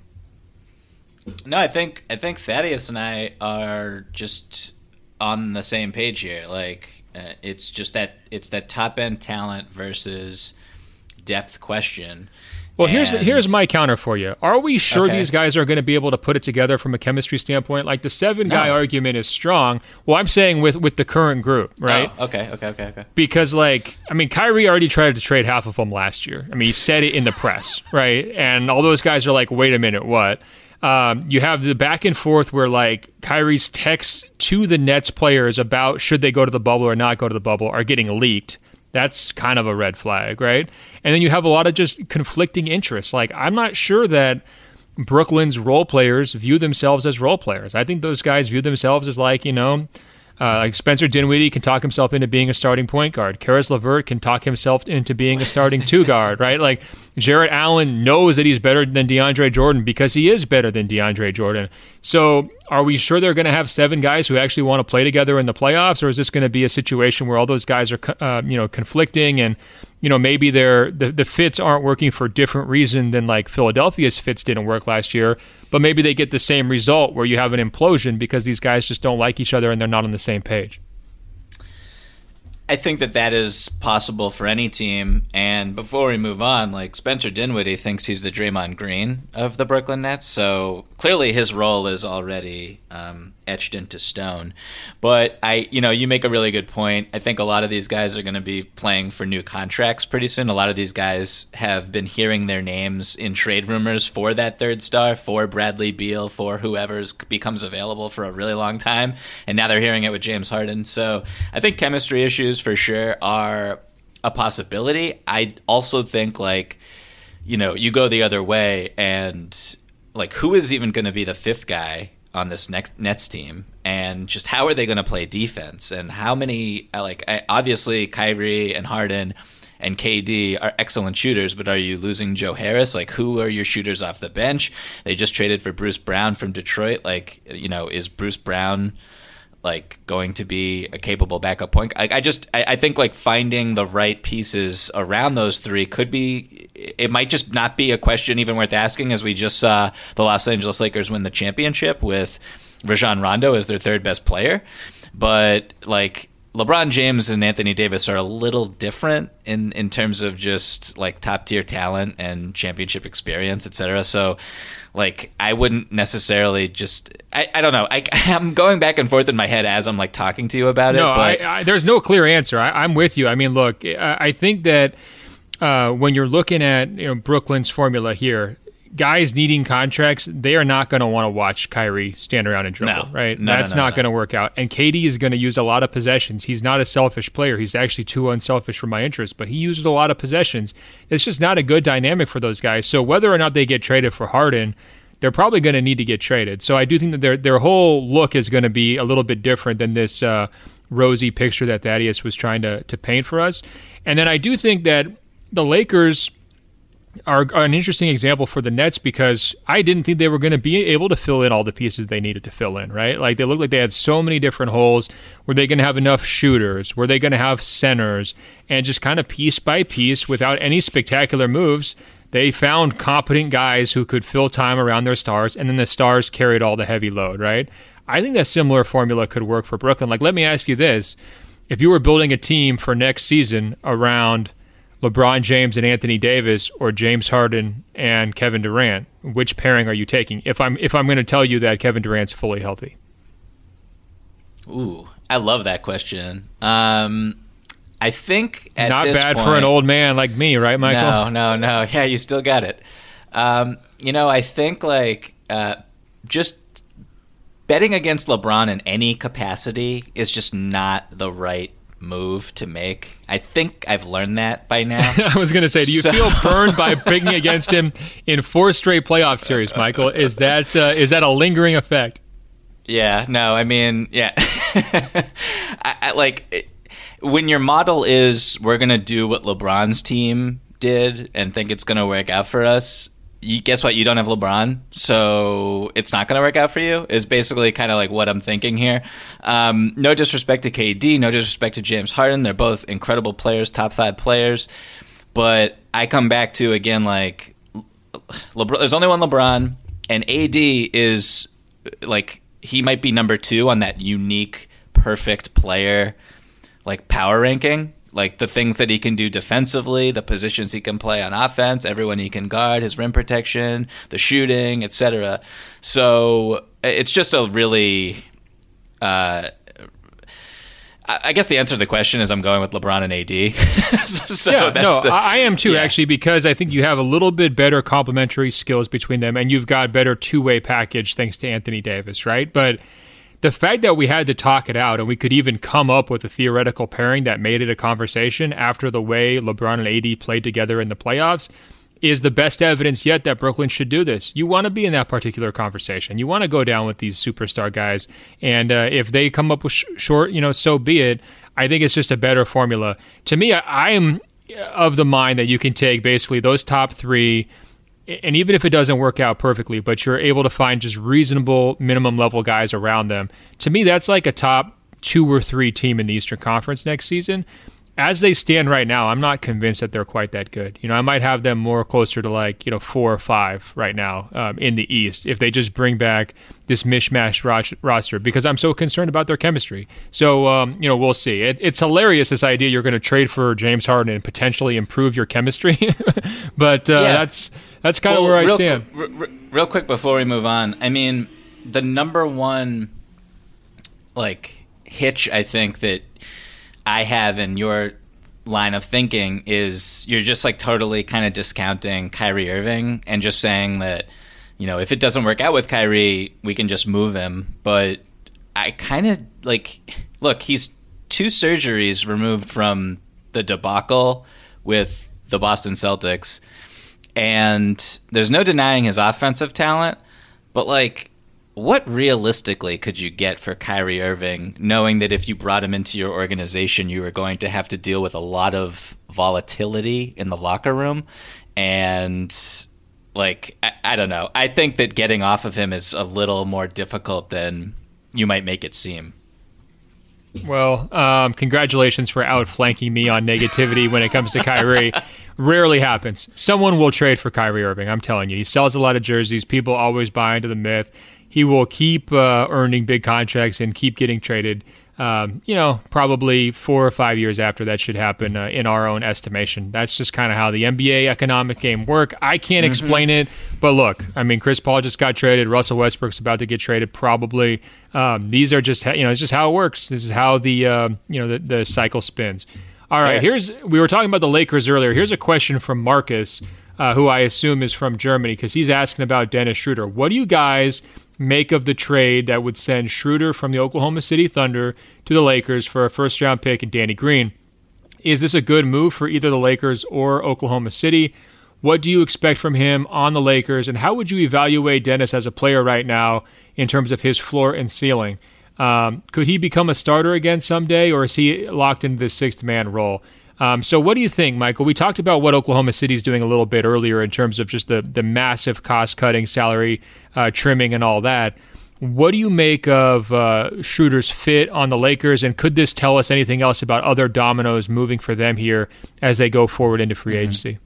No, I think I think Thaddeus and I are just on the same page here. Like uh, it's just that it's that top end talent versus depth question. Well, here's and... here's my counter for you. Are we sure okay. these guys are going to be able to put it together from a chemistry standpoint? Like the seven guy no. argument is strong. Well, I'm saying with with the current group, right? Oh, okay, okay, okay, okay. Because like, I mean, Kyrie already tried to trade half of them last year. I mean, he said it in the press, right? And all those guys are like, wait a minute, what? Um, you have the back and forth where like Kyrie's texts to the Nets players about should they go to the bubble or not go to the bubble are getting leaked. That's kind of a red flag, right? And then you have a lot of just conflicting interests. Like, I'm not sure that Brooklyn's role players view themselves as role players. I think those guys view themselves as like, you know, Uh, like Spencer Dinwiddie can talk himself into being a starting point guard. Karis LeVert can talk himself into being a starting two guard, right? Like Jarrett Allen knows that he's better than DeAndre Jordan because he is better than DeAndre Jordan. So are we sure they're going to have seven guys who actually want to play together in the playoffs, or is this going to be a situation where all those guys are, uh, you know, conflicting and, you know, maybe they're, the, the fits aren't working for a different reason than like Philadelphia's fits didn't work last year, but maybe they get the same result where you have an implosion because these guys just don't like each other and they're not on the same page. I think that that is possible for any team. And before we move on, like Spencer Dinwiddie thinks he's the Draymond Green of the Brooklyn Nets. So clearly his role is already um, etched into stone. But I, you know, you make a really good point. I think a lot of these guys are going to be playing for new contracts pretty soon. A lot of these guys have been hearing their names in trade rumors for that third star, for Bradley Beal, for whoever becomes available for a really long time. And now they're hearing it with James Harden. So I think chemistry issues for sure are a possibility. I also think, like, you know, you go the other way and like who is even going to be the fifth guy on this next Nets team, and just how are they going to play defense, and how many, like, obviously Kyrie and Harden and K D are excellent shooters, but are you losing Joe Harris? Like, who are your shooters off the bench? They just traded for Bruce Brown from Detroit. Like, you know, is Bruce Brown like going to be a capable backup point? I, I just, I, I think like finding the right pieces around those three could be, it might just not be a question even worth asking, as we just saw the Los Angeles Lakers win the championship with Rajon Rondo as their third best player. But like LeBron James and Anthony Davis are a little different in, in terms of just like top tier talent and championship experience, et cetera. So like, I wouldn't necessarily just, I, I don't know. I, I'm going back and forth in my head as I'm like talking to you about it. No, but I, I, there's no clear answer. I, I'm with you. I mean, look, I, I think that uh, when you're looking at, you know, Brooklyn's formula here, guys needing contracts, they are not going to want to watch Kyrie stand around and dribble, no, right? No, That's no, no, not no. going to work out. And K D is going to use a lot of possessions. He's not a selfish player. He's actually too unselfish for my interest, but he uses a lot of possessions. It's just not a good dynamic for those guys. So whether or not they get traded for Harden, they're probably going to need to get traded. So I do think that their their whole look is going to be a little bit different than this uh, rosy picture that Thaddeus was trying to, to paint for us. And then I do think that the Lakers are, are an interesting example for the Nets, because I didn't think they were going to be able to fill in all the pieces they needed to fill in, right? Like, they looked like they had so many different holes. Were they going to have enough shooters? Were they going to have centers? And just kind of piece by piece, without any spectacular moves, they found competent guys who could fill time around their stars, and then the stars carried all the heavy load, right? I think that similar formula could work for Brooklyn. Like, let me ask you this. If you were building a team for next season around LeBron James and Anthony Davis, or James Harden and Kevin Durant, which pairing are you taking? If I'm if I'm going to tell you that Kevin Durant's fully healthy. Ooh, I love that question. Um, I think at Not this bad point, for an old man like me, right, Michael? No, no, no. Yeah, you still got it. Um, you know, I think like uh, just betting against LeBron in any capacity is just not the right move to make. I think I've learned that by now. I was going to say, do you So- feel burned by picking against him in four straight playoff series, Michael? Is that uh, is that a lingering effect? Yeah, no, I mean, yeah. I, I, like, it, when your model is we're going to do what LeBron's team did and think it's going to work out for us, you, guess what? You don't have LeBron, so it's not going to work out for you, is basically kind of like what I'm thinking here. Um, no disrespect to K D, no disrespect to James Harden. They're both incredible players, top five players. But I come back to, again, like, LeBron, there's only one LeBron, and A D is, like, he might be number two on that unique, perfect player, like, power ranking. like the things that he can do defensively, the positions he can play on offense, everyone he can guard, his rim protection, the shooting, et cetera. So it's just a really, uh, I guess the answer to the question is I'm going with LeBron and A D. so yeah, that's, no, uh, I am too, yeah. actually, because I think you have a little bit better complementary skills between them, and you've got better two-way package thanks to Anthony Davis, right? But the fact that we had to talk it out and we could even come up with a theoretical pairing that made it a conversation after the way LeBron and A D played together in the playoffs is the best evidence yet that Brooklyn should do this. You want to be in that particular conversation. You want to go down with these superstar guys. And uh, if they come up with sh- short, you know, so be it. I think it's just a better formula. To me, I, I am of the mind that you can take basically those top three, and even if it doesn't work out perfectly, but you're able to find just reasonable minimum level guys around them. To me, that's like a top two or three team in the Eastern Conference next season. As they stand right now, I'm not convinced that they're quite that good. You know, I might have them more closer to like, you know, four or five right now um, in the East if they just bring back this mishmash ro- roster because I'm so concerned about their chemistry. So, um, you know, we'll see. It, it's hilarious, this idea you're going to trade for James Harden and potentially improve your chemistry. but uh, yeah. that's that's kind of well, where I real, stand. R- r- real quick before we move on, I mean, the number one, like, hitch I think that I have in your line of thinking is you're just like totally kind of discounting Kyrie Irving and just saying that, you know, if it doesn't work out with Kyrie, we can just move him. But I kind of like, look, he's two surgeries removed from the debacle with the Boston Celtics, and there's no denying his offensive talent, but like, what realistically could you get for Kyrie Irving, knowing that if you brought him into your organization, you were going to have to deal with a lot of volatility in the locker room? And, like, I, I don't know. I think that getting off of him is a little more difficult than you might make it seem. Well, um, congratulations for outflanking me on negativity when it comes to Kyrie. Rarely happens. Someone will trade for Kyrie Irving, I'm telling you. He sells a lot of jerseys. People always buy into the myth. He will keep uh, earning big contracts and keep getting traded. Um, you know, probably four or five years after that should happen uh, in our own estimation. That's just kind of how the N B A economic game work. I can't mm-hmm. explain it, but look, I mean, Chris Paul just got traded. Russell Westbrook's about to get traded probably. Um, these are just, you know, it's just how it works. This is how the, uh, you know, the, the cycle spins. All right, here's, we were talking about the Lakers earlier. Here's a question from Marcus, uh, who I assume is from Germany, because he's asking about Dennis Schroeder. What do you guys make of the trade that would send Schroeder from the Oklahoma City Thunder to the Lakers for a first-round pick and Danny Green? Is this a good move for either the Lakers or Oklahoma City? What do you expect from him on the Lakers, and how would you evaluate Dennis as a player right now in terms of his floor and ceiling? Um, could he become a starter again someday, or is he locked into the sixth-man role? Um, so what do you think, Michael? We talked about what Oklahoma City's doing a little bit earlier in terms of just the, the massive cost-cutting, salary uh, trimming, and all that. What do you make of uh, Schroeder's fit on the Lakers, and could this tell us anything else about other dominoes moving for them here as they go forward into free mm-hmm. agency?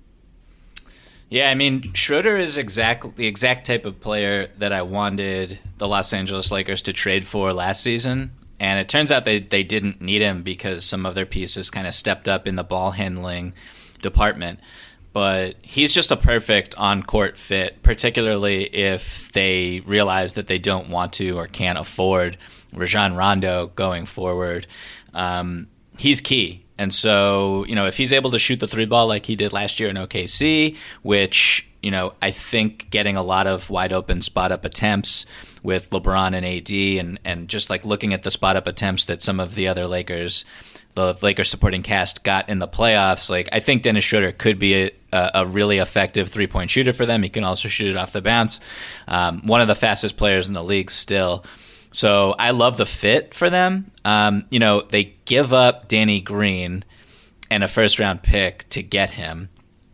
Yeah, I mean, Schroeder is exactly the exact type of player that I wanted the Los Angeles Lakers to trade for last season. And it turns out they, they didn't need him because some of their pieces kind of stepped up in the ball handling department. But he's just a perfect on-court fit, particularly if they realize that they don't want to or can't afford Rajon Rondo going forward. Um, he's key. And so, you know, if he's able to shoot the three ball like he did last year in O K C, which, you know, I think getting a lot of wide open spot up attempts with LeBron and A D and, and just like looking at the spot up attempts that some of the other Lakers, the Lakers supporting cast got in the playoffs, like I think Dennis Schroeder could be a, a really effective three point shooter for them. He can also shoot it off the bounce. Um, one of the fastest players in the league still. So I love the fit for them. Um, you know, they give up Danny Green and a first round pick to get him.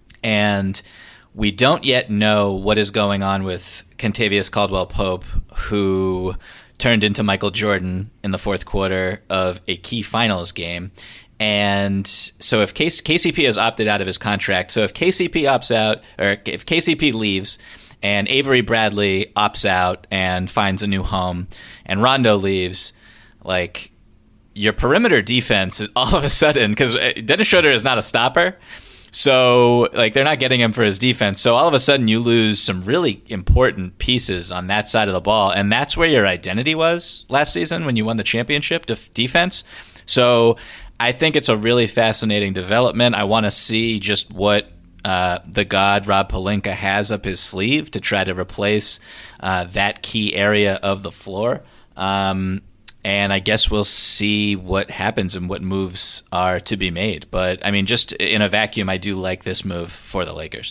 And we don't yet know what is going on with Kentavious Caldwell-Pope, who turned into Michael Jordan in the fourth quarter of a key finals game. And so if K C P has opted out of his contract, so if K C P opts out, or if K C P leaves and Avery Bradley opts out and finds a new home and Rondo leaves, like, your perimeter defense is all of a sudden, because Dennis Schroeder is not a stopper. So, like, they're not getting him for his defense. So all of a sudden you lose some really important pieces on that side of the ball. And that's where your identity was last season when you won the championship, def- defense. So I think it's a really fascinating development. I want to see just what uh, the god Rob Pelinka has up his sleeve to try to replace uh, that key area of the floor. Um And I guess we'll see what happens and what moves are to be made. But, I mean, just in a vacuum, I do like this move for the Lakers.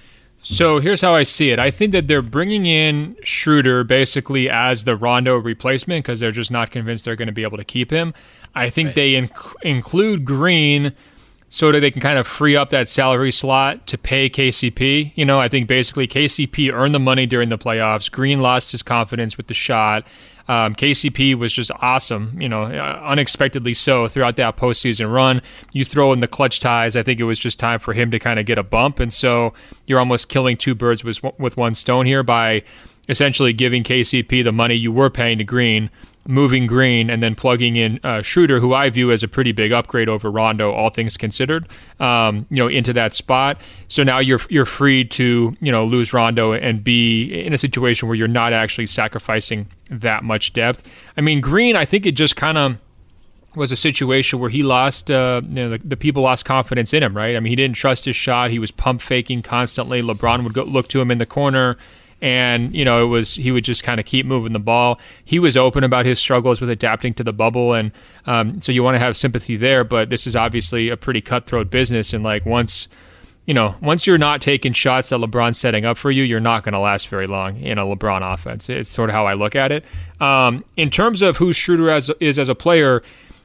So here's how I see it. I think that they're bringing in Schroeder basically as the Rondo replacement because they're just not convinced they're going to be able to keep him. I think right. they inc- include Green so that they can kind of free up that salary slot to pay K C P. You know, I think basically K C P earned the money during the playoffs. Green lost his confidence with the shot. Um, K C P was just awesome, you know, unexpectedly so throughout that postseason run. You throw in the clutch ties, I think it was just time for him to kind of get a bump. And so you're almost killing two birds with, with one stone here by essentially giving K C P the money you were paying to Green, moving Green, and then plugging in uh, Schroeder, who I view as a pretty big upgrade over Rondo, all things considered, um, you know, into that spot. So now you're you're free to, you know, lose Rondo and be in a situation where you're not actually sacrificing that much depth. I mean, Green, I think it just kind of was a situation where he lost, uh, you know, the, the people lost confidence in him, right? I mean, he didn't trust his shot. He was pump faking constantly. LeBron would go look to him in the corner. And, you know, it was he would just kind of keep moving the ball. He was open about his struggles with adapting to the bubble. And um, so you want to have sympathy there. But this is obviously a pretty cutthroat business. And like once, you know, once you're not taking shots that LeBron's setting up for you, you're not going to last very long in a LeBron offense. It's sort of how I look at it. Um, in terms of who Schroeder as, is as a player,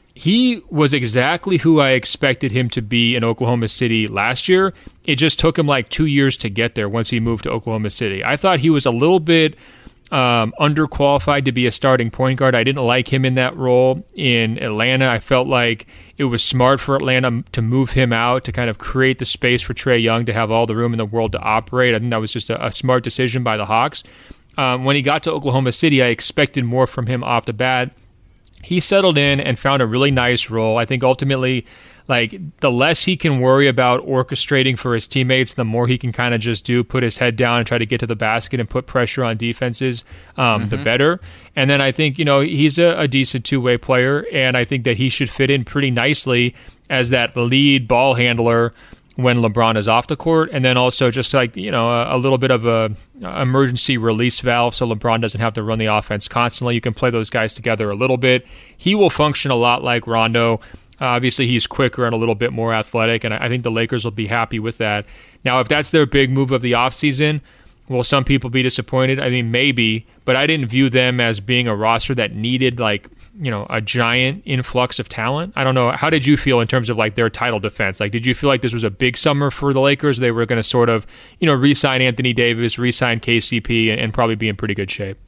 he was exactly who I expected him to be in Oklahoma City last year. It just took him like two years to get there once he moved to Oklahoma City. I thought he was a little bit um, underqualified to be a starting point guard. I didn't like him in that role in Atlanta. I felt like it was smart for Atlanta to move him out to kind of create the space for Trae Young to have all the room in the world to operate. I think that was just a, a smart decision by the Hawks. Um, when he got to Oklahoma City, I expected more from him off the bat. He settled in and found a really nice role. I think ultimately, like, the less he can worry about orchestrating for his teammates, the more he can kind of just do, put his head down and try to get to the basket and put pressure on defenses, um, mm-hmm. the better. And then I think, you know, he's a, a decent two-way player, and I think that he should fit in pretty nicely as that lead ball handler when LeBron is off the court, and then also just like, you know, a, a little bit of a emergency release valve so LeBron doesn't have to run the offense constantly. You can play those guys together a little bit. He will function a lot like Rondo. Uh, obviously, he's quicker and a little bit more athletic, and I, I think the Lakers will be happy with that. Now, if that's their big move of the offseason, will some people be disappointed? I mean, maybe, but I didn't view them as being a roster that needed, like, you know, a giant influx of talent. I don't know. How did you feel in terms of like their title defense? Like, did you feel like this was a big summer for the Lakers? They were going to sort of, you know, re-sign Anthony Davis, re-sign K C P, and, and probably be in pretty good shape?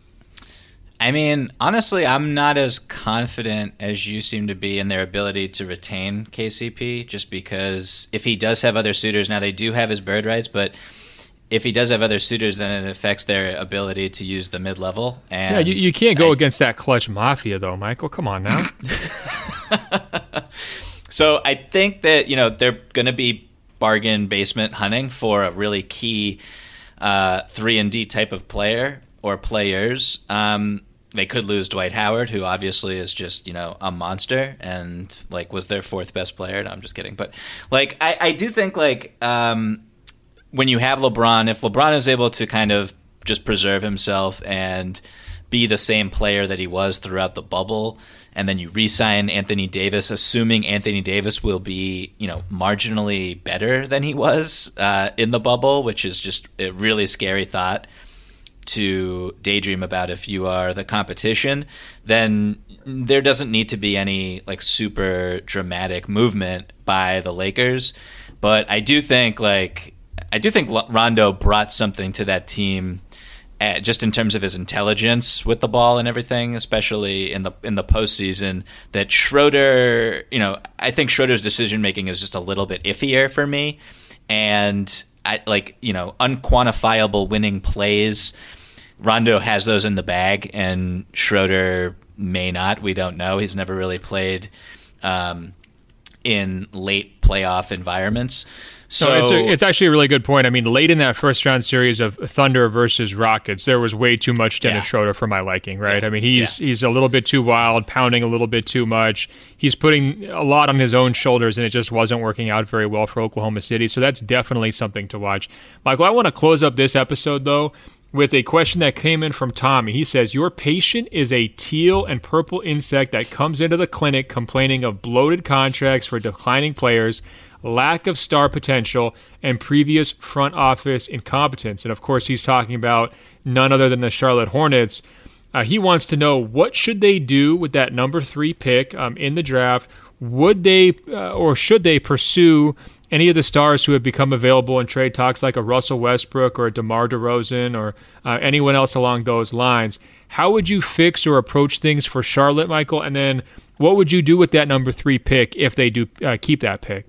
I mean, honestly, I'm not as confident as you seem to be in their ability to retain K C P, just because if he does have other suitors, now they do have his bird rights, but if he does have other suitors, then it affects their ability to use the mid-level. And yeah, you, you can't go I, against that clutch mafia, though, Michael. Come on now. So I think that, you know, they're going to be bargain basement hunting for a really key uh, three and D type of player or players. Um, they could lose Dwight Howard, who obviously is just, you know, a monster and, like, was their fourth best player. No, I'm just kidding. But, like, I, I do think, like, um, when you have LeBron, if LeBron is able to kind of just preserve himself and be the same player that he was throughout the bubble, and then you re-sign Anthony Davis, assuming Anthony Davis will be, you know, marginally better than he was uh, in the bubble, which is just a really scary thought to daydream about if you are the competition, then there doesn't need to be any like super dramatic movement by the Lakers. But I do think like I do think Rondo brought something to that team, at, just in terms of his intelligence with the ball and everything, especially in the in the postseason. That Schroeder, you know, I think Schroeder's decision making is just a little bit iffier for me, and I like you know unquantifiable winning plays. Rondo has those in the bag, and Schroeder may not. We don't know. He's never really played um, in late playoff environments. So no, it's, a, it's actually a really good point. I mean, late in that first round series of Thunder versus Rockets, there was way too much Dennis yeah. Schroeder for my liking, right? Yeah. I mean, he's yeah. he's a little bit too wild, pounding a little bit too much. He's putting a lot on his own shoulders, and it just wasn't working out very well for Oklahoma City. So that's definitely something to watch. Michael, I want to close up this episode, though, with a question that came in from Tommy. He says, your patient is a teal and purple insect that comes into the clinic complaining of bloated contracts for declining players, lack of star potential, and previous front office incompetence. And of course, he's talking about none other than the Charlotte Hornets. Uh, he wants to know, what should they do with that number three pick um, in the draft? Would they uh, or should they pursue any of the stars who have become available in trade talks, like a Russell Westbrook or a DeMar DeRozan or uh, anyone else along those lines? How would you fix or approach things for Charlotte, Michael? And then what would you do with that number three pick if they do uh, keep that pick?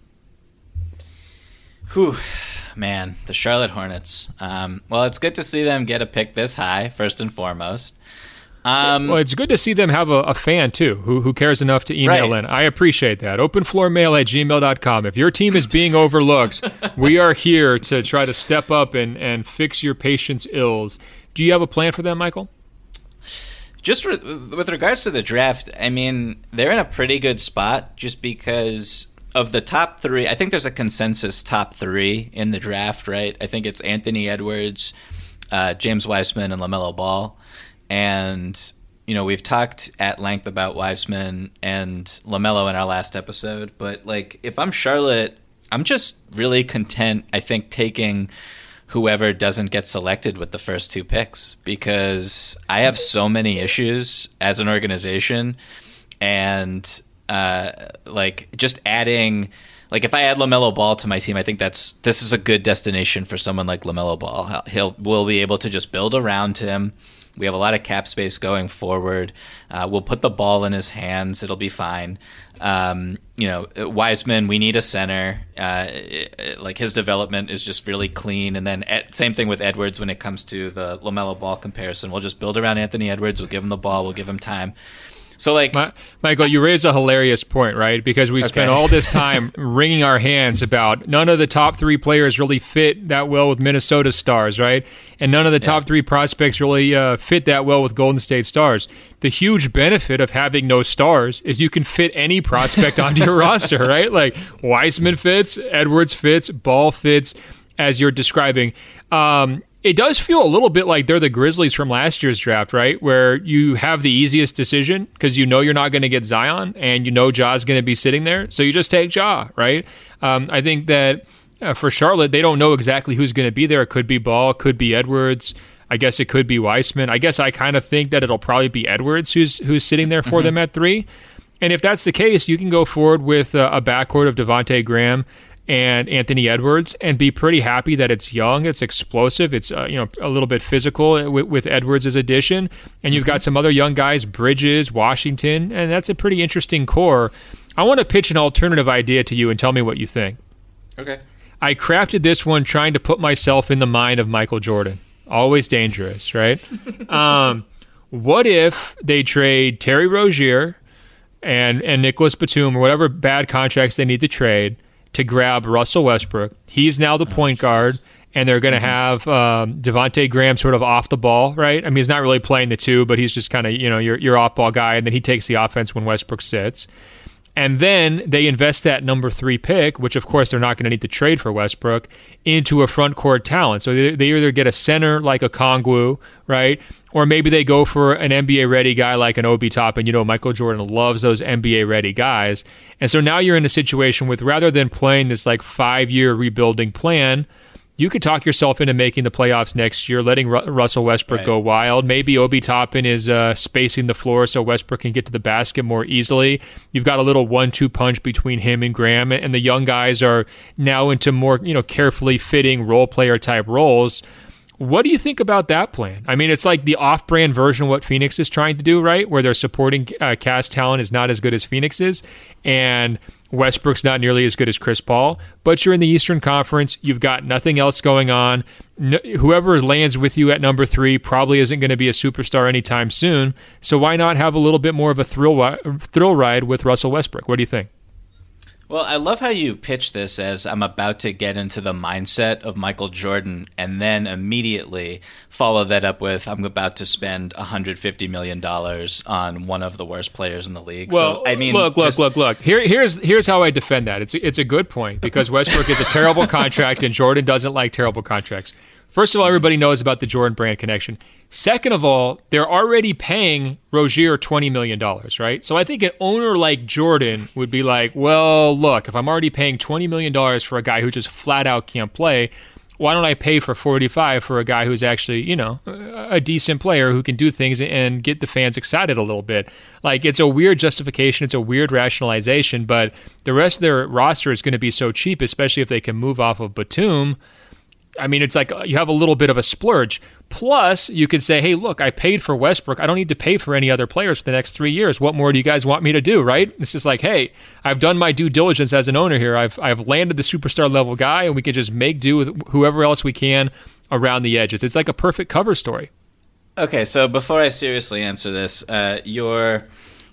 Whew, man, the Charlotte Hornets. Um, well, it's good to see them get a pick this high, first and foremost. Um, well, it's good to see them have a, a fan, too, who who cares enough to email right. in. I appreciate that. openfloormail at gmail dot com. If your team is being overlooked, we are here to try to step up and, and fix your patient's ills. Do you have a plan for them, Michael? Just re- with regards to the draft, I mean, they're in a pretty good spot just because of the top three. I think there's a consensus top three in the draft, right? I think it's Anthony Edwards, uh, James Wiseman, and LaMelo Ball. And, you know, we've talked at length about Wiseman and LaMelo in our last episode. But, like, if I'm Charlotte, I'm just really content, I think, taking whoever doesn't get selected with the first two picks, because I have so many issues as an organization. And, uh, like, just adding... Like, if I add LaMelo Ball to my team, I think that's this is a good destination for someone like LaMelo Ball. He'll we'll be able to just build around him. We have a lot of cap space going forward. Uh, we'll put the ball in his hands. It'll be fine. Um, you know, Wiseman, we need a center. Uh, it, it, like, his development is just really clean. And then at, same thing with Edwards when it comes to the LaMelo Ball comparison. We'll just build around Anthony Edwards. We'll give him the ball. We'll give him time. So, like, My, Michael, you raise a hilarious point, right? Because we okay. spent all this time wringing our hands about none of the top three players really fit that well with Minnesota Stars, right? And none of the top yeah. three prospects really uh, fit that well with Golden State Stars. The huge benefit of having no stars is you can fit any prospect onto your roster, right? Like, Wiseman fits, Edwards fits, Ball fits, as you're describing. Um, It does feel a little bit like they're the Grizzlies from last year's draft, right? Where you have the easiest decision because you know you're not going to get Zion and you know Ja's going to be sitting there. So you just take Ja, right? Um, I think that uh, for Charlotte, they don't know exactly who's going to be there. It could be Ball, it could be Edwards. I guess it could be Wiseman. I guess I kind of think that it'll probably be Edwards who's who's sitting there for mm-hmm. them at three. And if that's the case, you can go forward with uh, a backcourt of Devontae Graham and Anthony Edwards and be pretty happy that it's young, it's explosive, it's uh, you know a little bit physical with, with Edwards' addition, and you've got some other young guys, Bridges, Washington, and that's a pretty interesting core. I want to pitch an alternative idea to you and tell me what you think. Okay. I crafted this one trying to put myself in the mind of Michael Jordan. Always dangerous, right? um, what if they trade Terry Rozier and, and Nicholas Batum or whatever bad contracts they need to trade to grab Russell Westbrook? He's now the point oh, guard, and they're going to mm-hmm. have um, Devontae Graham sort of off the ball, right? I mean, he's not really playing the two, but he's just kind of, you know, your, your off-ball guy, and then he takes the offense when Westbrook sits. And then they invest that number three pick, which, of course, they're not going to need to trade for Westbrook, into a front court talent. So they, they either get a center like a Kongwu, right? Or maybe they go for an N B A-ready guy like an Obi Toppin. You know, Michael Jordan loves those N B A-ready guys. And so now you're in a situation with, rather than playing this like five-year rebuilding plan, you could talk yourself into making the playoffs next year, letting Ru- Russell Westbrook right. go wild. Maybe Obi Toppin is uh, spacing the floor so Westbrook can get to the basket more easily. You've got a little one two punch between him and Graham, and the young guys are now into more, you know, carefully fitting role player type roles. What do you think about that plan? I mean, it's like the off-brand version of what Phoenix is trying to do, right? Where their supporting uh, cast talent is not as good as Phoenix's. And Westbrook's not nearly as good as Chris Paul, but you're in the Eastern Conference. You've got nothing else going on. No, whoever lands with you at number three probably isn't going to be a superstar anytime soon. So why not have a little bit more of a thrill thrill ride with Russell Westbrook? What do you think? Well, I love how you pitch this as I'm about to get into the mindset of Michael Jordan and then immediately follow that up with I'm about to spend one hundred fifty million dollars on one of the worst players in the league. Well, so, I mean, look, look, just... look, look. Here, here's here's how I defend that. It's it's a good point because Westbrook is a terrible contract and Jordan doesn't like terrible contracts. First of all, everybody knows about the Jordan Brand connection. Second of all, they're already paying Rozier twenty million dollars, right? So I think an owner like Jordan would be like, well, look, if I'm already paying twenty million dollars for a guy who just flat out can't play, why don't I pay for forty-five for a guy who's actually, you know, a decent player who can do things and get the fans excited a little bit? Like, it's a weird justification. It's a weird rationalization, but the rest of their roster is going to be so cheap, especially if they can move off of Batum. I mean, it's like you have a little bit of a splurge. Plus, you could say, hey, look, I paid for Westbrook. I don't need to pay for any other players for the next three years. What more do you guys want me to do, right? It's just like, hey, I've done my due diligence as an owner here. I've I've landed the superstar level guy, and we can just make do with whoever else we can around the edges. It's like a perfect cover story. Okay, so before I seriously answer this, uh, your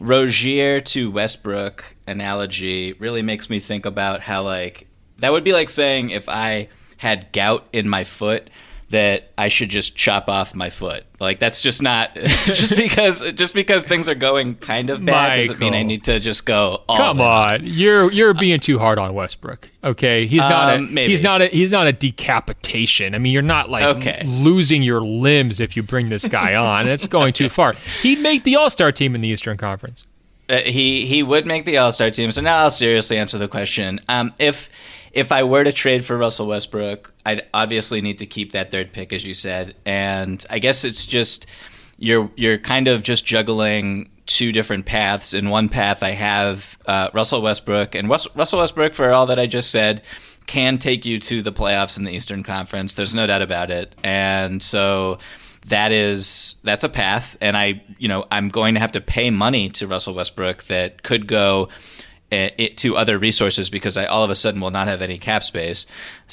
Rozier to Westbrook analogy really makes me think about how, like, that would be like saying if I had gout in my foot that I should just chop off my foot. Like, that's just not just because just because things are going kind of bad Michael. doesn't mean I need to just go all Come in. on. You're you're being too hard on Westbrook. Okay? He's not Um, a maybe. he's not a he's not a decapitation. I mean, you're not like Okay. losing your limbs if you bring this guy on. That's going too far. He'd make the All-Star team in the Eastern Conference. Uh, he he would make the All-Star team. So now I'll seriously answer the question. Um, if if I were to trade for Russell Westbrook, I'd obviously need to keep that third pick, as you said. And I guess it's just you're you're kind of just juggling two different paths. In one path, I have uh, Russell Westbrook, and West, Russell Westbrook, for all that I just said, can take you to the playoffs in the Eastern Conference. There's no doubt about it. And so that is that's a path, and I you know I'm going to have to pay money to Russell Westbrook that could go uh, it, to other resources because I all of a sudden will not have any cap space.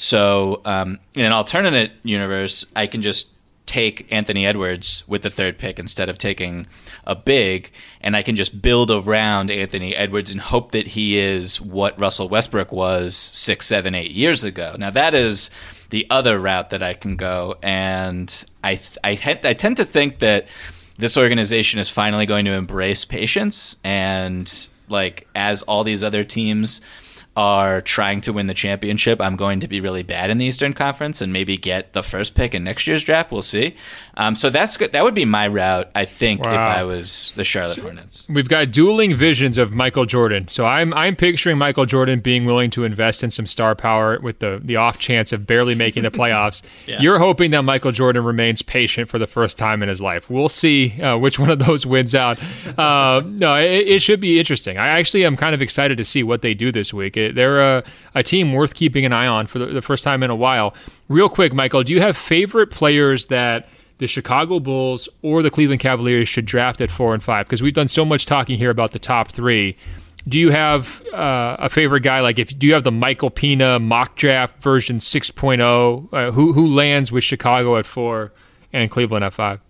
So um, in an alternate universe, I can just take Anthony Edwards with the third pick instead of taking a big, and I can just build around Anthony Edwards and hope that he is what Russell Westbrook was six, seven, eight years ago. Now that is the other route that I can go, and I th- I, he- I tend to think that this organization is finally going to embrace patience, and like as all these other teams are trying to win the championship, I'm going to be really bad in the Eastern Conference and maybe get the first pick in next year's draft. We'll see. Um, so that's good. That would be my route, I think, Wow. if I was the Charlotte Hornets. We've got dueling visions of Michael Jordan. So I'm I'm picturing Michael Jordan being willing to invest in some star power with the, the off chance of barely making the playoffs. Yeah. You're hoping that Michael Jordan remains patient for the first time in his life. We'll see uh, which one of those wins out. Uh, no, it, it should be interesting. I actually am kind of excited to see what they do this week. It, they're a, a team worth keeping an eye on for the, the first time in a while. Real quick, Michael, do you have favorite players that the Chicago Bulls or the Cleveland Cavaliers should draft at four and five? Because we've done so much talking here about the top three. Do you have uh, a favorite guy? Like, if do you have the Michael Pina mock draft version six point oh? Uh, who who lands with Chicago at four and Cleveland at five?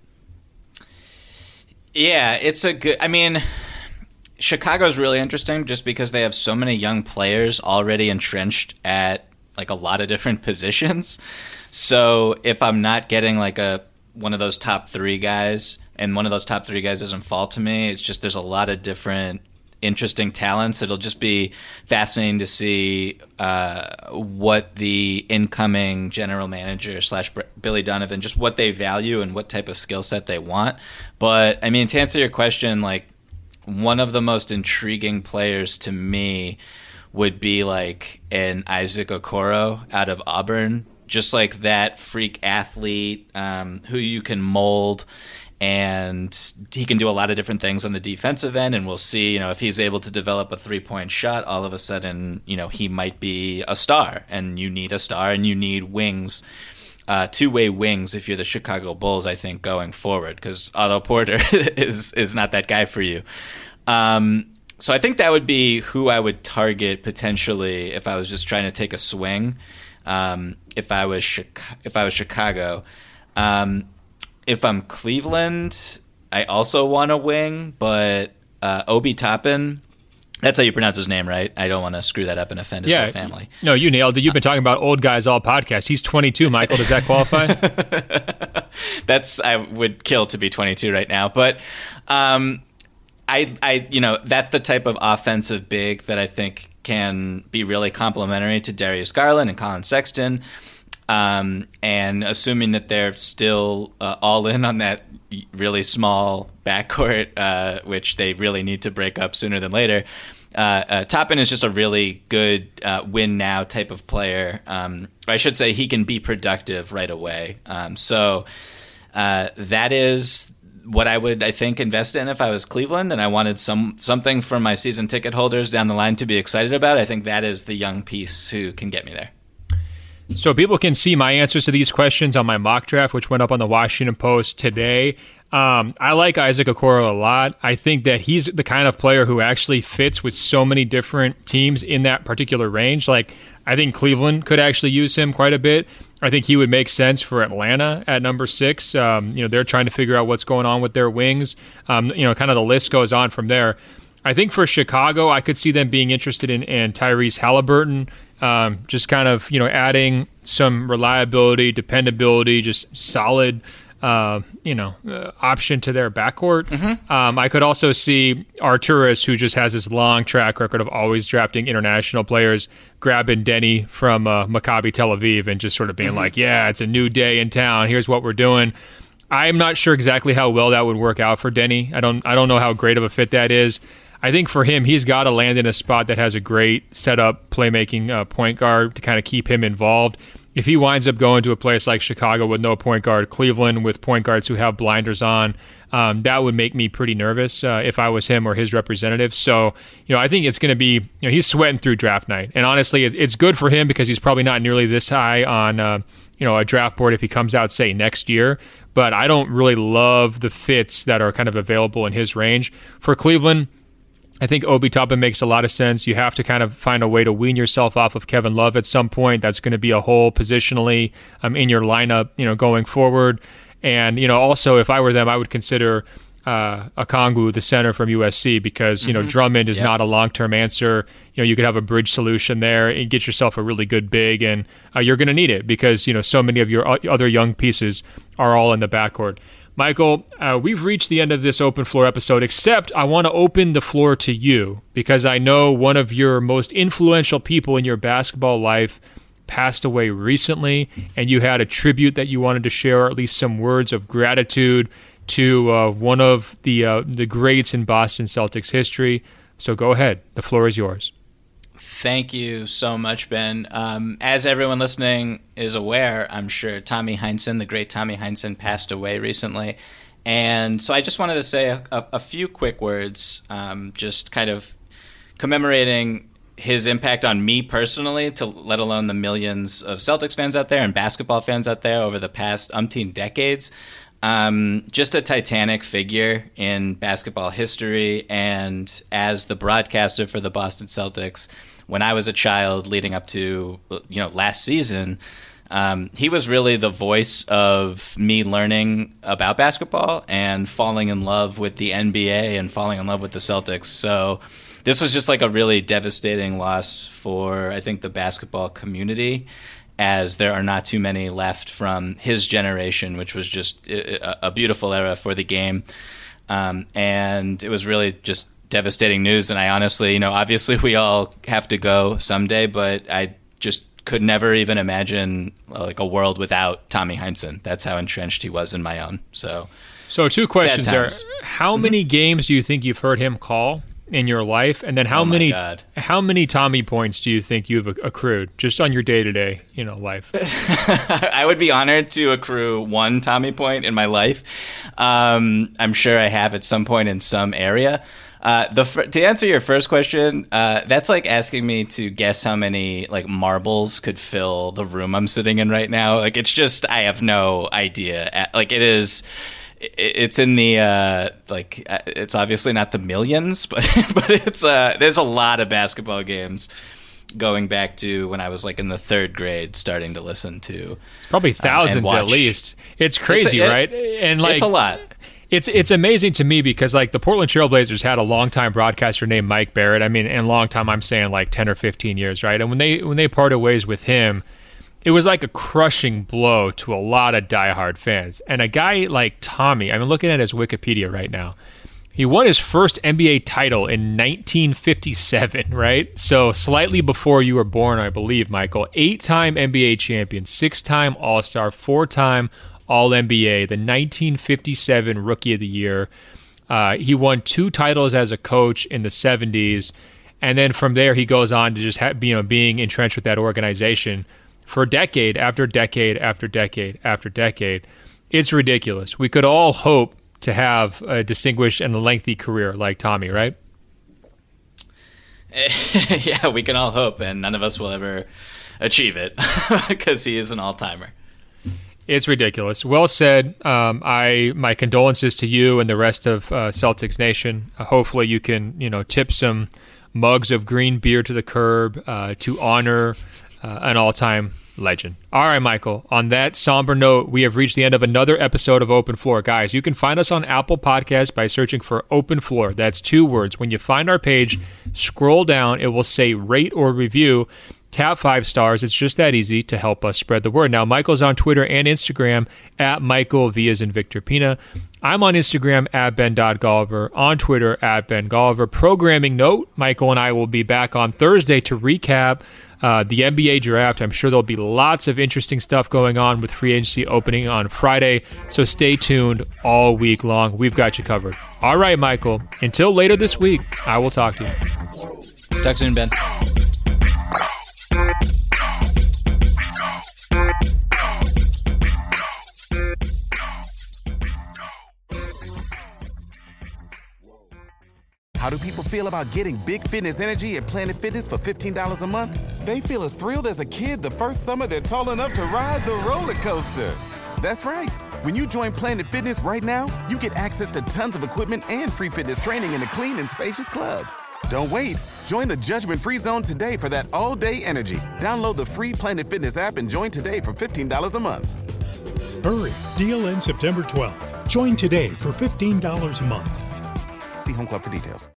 Yeah, it's a good. I mean, Chicago's really interesting just because they have so many young players already entrenched at like a lot of different positions. So if I'm not getting like a one of those top three guys, and one of those top three guys doesn't fall to me, it's just there's a lot of different interesting talents. It'll just be fascinating to see uh, what the incoming general manager slash Billy Donovan, just what they value and what type of skill set they want. But I mean, to answer your question, like one of the most intriguing players to me would be like an Isaac Okoro out of Auburn, just like that freak athlete um, who you can mold, and he can do a lot of different things on the defensive end, and we'll see, you know, if he's able to develop a three-point shot, all of a sudden, you know, he might be a star, and you need a star, and you need wings, uh, two-way wings if you're the Chicago Bulls, I think, going forward, because Otto Porter is is not that guy for you. Um, so I think that would be who I would target potentially if I was just trying to take a swing. Um, if I was Chica- if I was Chicago, um, if I'm Cleveland, I also want a wing, but uh, Obi Toppin. That's how you pronounce his name, right? I don't want to screw that up and offend his yeah, whole family. No, you nailed it. You've been talking about old guys all podcast. He's twenty-two, Michael. Does that qualify? That's I would kill to be twenty-two right now, but um, I, I, you know, that's the type of offensive big that I think can be really complementary to Darius Garland and Colin Sexton. Um, and assuming that they're still uh, all in on that really small backcourt, uh, which they really need to break up sooner than later. Uh, uh, Toppin is just a really good uh, win now type of player. Um, I should say he can be productive right away. Um, so uh, that is what I would, I think, invest in if I was Cleveland and I wanted some something for my season ticket holders down the line to be excited about. I think that is the young piece who can get me there. So people can see my answers to these questions on my mock draft, which went up on the Washington Post today. Um, I like Isaac Okoro a lot. I think that he's the kind of player who actually fits with so many different teams in that particular range. Like, I think Cleveland could actually use him quite a bit. I think he would make sense for Atlanta at number six. Um, you know, they're trying to figure out what's going on with their wings. Um, you know, kind of the list goes on from there. I think for Chicago, I could see them being interested in, in Tyrese Halliburton. Um, just kind of, you know, adding some reliability, dependability, just solid, uh, you know, uh, option to their backcourt. Mm-hmm. Um, I could also see Arturas, who just has this long track record of always drafting international players, grabbing Denny from uh, Maccabi Tel Aviv and just sort of being mm-hmm. like, yeah, it's a new day in town. Here's what we're doing. I'm not sure exactly how well that would work out for Denny. I don't, I don't know how great of a fit that is. I think for him, he's got to land in a spot that has a great setup, playmaking uh, point guard to kind of keep him involved. If he winds up going to a place like Chicago with no point guard, Cleveland with point guards who have blinders on, um, that would make me pretty nervous uh, if I was him or his representative. So, you know, I think it's going to be, you know, he's sweating through draft night. And honestly, it's good for him because he's probably not nearly this high on, uh, you know, a draft board if he comes out, say, next year. But I don't really love the fits that are kind of available in his range. For Cleveland, I think Obi Toppin makes a lot of sense. You have to kind of find a way to wean yourself off of Kevin Love at some point. That's going to be a hole positionally um, in your lineup, you know, going forward. And, you know, also if I were them, I would consider uh, Okongwu, the center from U S C, because, you mm-hmm. know, Drummond is yep. not a long-term answer. You know, you could have a bridge solution there and get yourself a really good big, and uh, you're going to need it because, you know, so many of your other young pieces are all in the backcourt. Michael, uh, we've reached the end of this open floor episode, except I want to open the floor to you because I know one of your most influential people in your basketball life passed away recently, and you had a tribute that you wanted to share, or at least some words of gratitude to uh, one of the uh, the greats in Boston Celtics history. So go ahead. The floor is yours. Thank you so much, Ben. Um, as everyone listening is aware, I'm sure Tommy Heinsohn, the great Tommy Heinsohn, passed away recently. And so I just wanted to say a, a, a few quick words, um, just kind of commemorating his impact on me personally, to let alone the millions of Celtics fans out there and basketball fans out there over the past umpteen decades. Um, just a titanic figure in basketball history, and as the broadcaster for the Boston Celtics, when I was a child leading up to, you know, last season, um, he was really the voice of me learning about basketball and falling in love with the N B A and falling in love with the Celtics. So this was just like a really devastating loss for, I think, the basketball community, as there are not too many left from his generation, which was just a, a beautiful era for the game. Um, and it was really just devastating news. And I honestly, you know, obviously we all have to go someday, but I just could never even imagine like a world without Tommy Heinsohn. That's how entrenched he was in my own. So, so two questions there. How mm-hmm. many games do you think you've heard him call in your life, and then how oh my many God. how many Tommy points do you think you've accrued just on your day-to-day, you know, life? I would be honored to accrue one Tommy point in my life. Um, I'm sure I have at some point in some area. Uh, the to answer your first question, uh, that's like asking me to guess how many like marbles could fill the room I'm sitting in right now. Like, it's just, I have no idea. Like, it is. it's in the uh, like it's obviously not the millions, but but it's uh, there's a lot of basketball games going back to when I was like in the third grade, starting to listen to probably thousands um, at least. It's crazy, it's a, it, right? And like it's a lot. It's it's amazing to me because like the Portland Trailblazers had a longtime broadcaster named Mike Barrett. I mean, and long time I'm saying like ten or fifteen years, right? And when they when they parted ways with him, it was like a crushing blow to a lot of diehard fans. And a guy like Tommy, I'm looking at his Wikipedia right now. He won his first N B A title in nineteen fifty-seven, right? So slightly before you were born, I believe, Michael. Eight-time N B A champion, six-time All-Star, four-time All-N B A, the nineteen fifty-seven Rookie of the Year. Uh, he won two titles as a coach in the seventies. And then from there, he goes on to just have, you know, being entrenched with that organization for decade after decade after decade after decade. It's ridiculous. We could all hope to have a distinguished and a lengthy career like Tommy, right? Yeah, we can all hope, and none of us will ever achieve it because he is an all-timer. It's ridiculous. Well said. Um, I my condolences to you and the rest of uh, Celtics Nation. Uh, hopefully you can, you know, tip some mugs of green beer to the curb uh, to honor uh, an all-time legend. All right, Michael. On that somber note, we have reached the end of another episode of Open Floor. Guys, you can find us on Apple Podcasts by searching for Open Floor. That's two words. When you find our page, scroll down. It will say rate or review. Tap five stars. It's just that easy to help us spread the word. Now, Michael's on Twitter and Instagram at Michael V as in Victor Pina. I'm on Instagram at Ben.Golliver, on Twitter at Ben Golliver. Programming note, Michael and I will be back on Thursday to recap uh, the N B A draft. I'm sure there'll be lots of interesting stuff going on with free agency opening on Friday, so stay tuned all week long. We've got you covered. All right, Michael, until later this week, I will talk to you. Talk soon, Ben. How do people feel about getting big fitness energy at Planet Fitness for fifteen dollars a month? They feel as thrilled as a kid the first summer they're tall enough to ride the roller coaster. That's right. When you join Planet Fitness right now, you get access to tons of equipment and free fitness training in a clean and spacious club. Don't wait. Join the judgment-free zone today for that all-day energy. Download the free Planet Fitness app and join today for fifteen dollars a month. Hurry. Deal ends September twelfth. Join today for fifteen dollars a month. See Home Club for details.